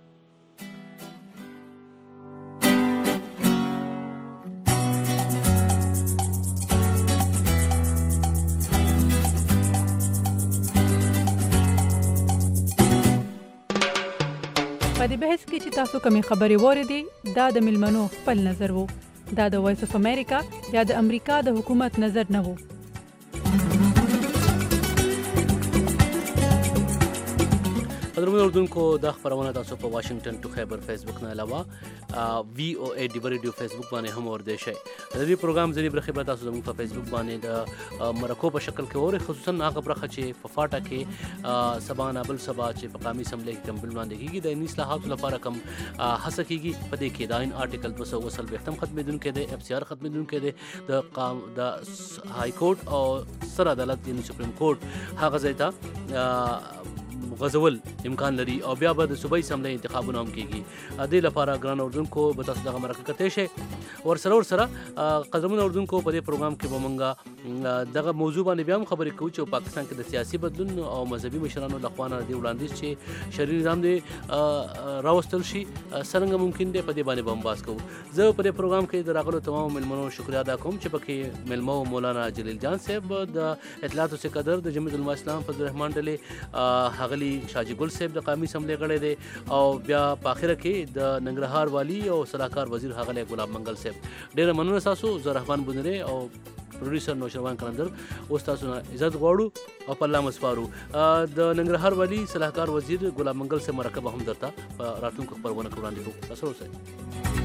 په دې بحث کې چې تاسو کومې خبرې واورېدې دا د ملمنو خپل نظر وو دا د وایس اف امریکا یا د امریکا د حکومت نظر نه وو قدرمن اردوونکو دا خبرونه تاسو په واشنگټن ټو خیبر فیسبوک نه علاوه وی او ای ډی ریډیو فیسبوک باندې هم اوردی شئ د دې پروګرام ځینې برخې به تاسو زموږ په فیسبوک باندې د مرکو په شکل کې اورئ خصوصا هغه برخه چې په فاټا کې سبا نه بل سبا چې په قومي اسمبلی کې کوم بل وړاندې کیږي د اصلاحاتو لپاره کوم هڅه کیږي په دې کې دا ان آرټیکل دوه سوه وسل به ختم ختمېدونکی دی اف سی آر ختمېدونکی دی د قام د های کورټ او سر عدالت یعنی سپریم کورټ هغه ځای ته غزول امکان لري او بیا به د صوبایي اسمبلی انتخابونه هم کیږي. دې لپاره ګران اردوونکو به تاسو دغه مرکه کتلی شئ. ورسره ورسره قدرمنو اردوونکو په دې پروګرام کې به موږ دغه موضوع باندې بیا هم خبرې کوو چې پاکستان کې د سیاسي بدلون او مذهبي مشرانو لخوا نه دې وړاندیز چې شرعي نظام دې راوستل شي څرنګه ممکن دی په دې باندې به هم بحث کوو. زه په دې پروګرام کې د راغلو تمامو مېلمنو شکریا ادا کوم چې پکې مېلمه و مولانا جلیل جان صاحب د اطلاعاتو سکدر د جمعیت العلماء اسلام فضل الرحمن ډلې، ښاغلي شاجي ګل صاحب د قومي اسمبلۍ غړی دی، او بیا په اخره کې د ننګرهار والي او صلاحکار وزیر ښاغلی ګلاب منګل صاحب. ډېره مننه ستاسو. زه رحمان بونری او پروډوسر نوشروان قلندر اوس تاسو نه عزت غواړو او په الله مسپارو. د ننګرهار والي صلاحکار وزیر ګلاب منګل صاحب مرکه به هم درته په راتلونکو خپرونه کې وړاندې کوو. تاسو اوسئ.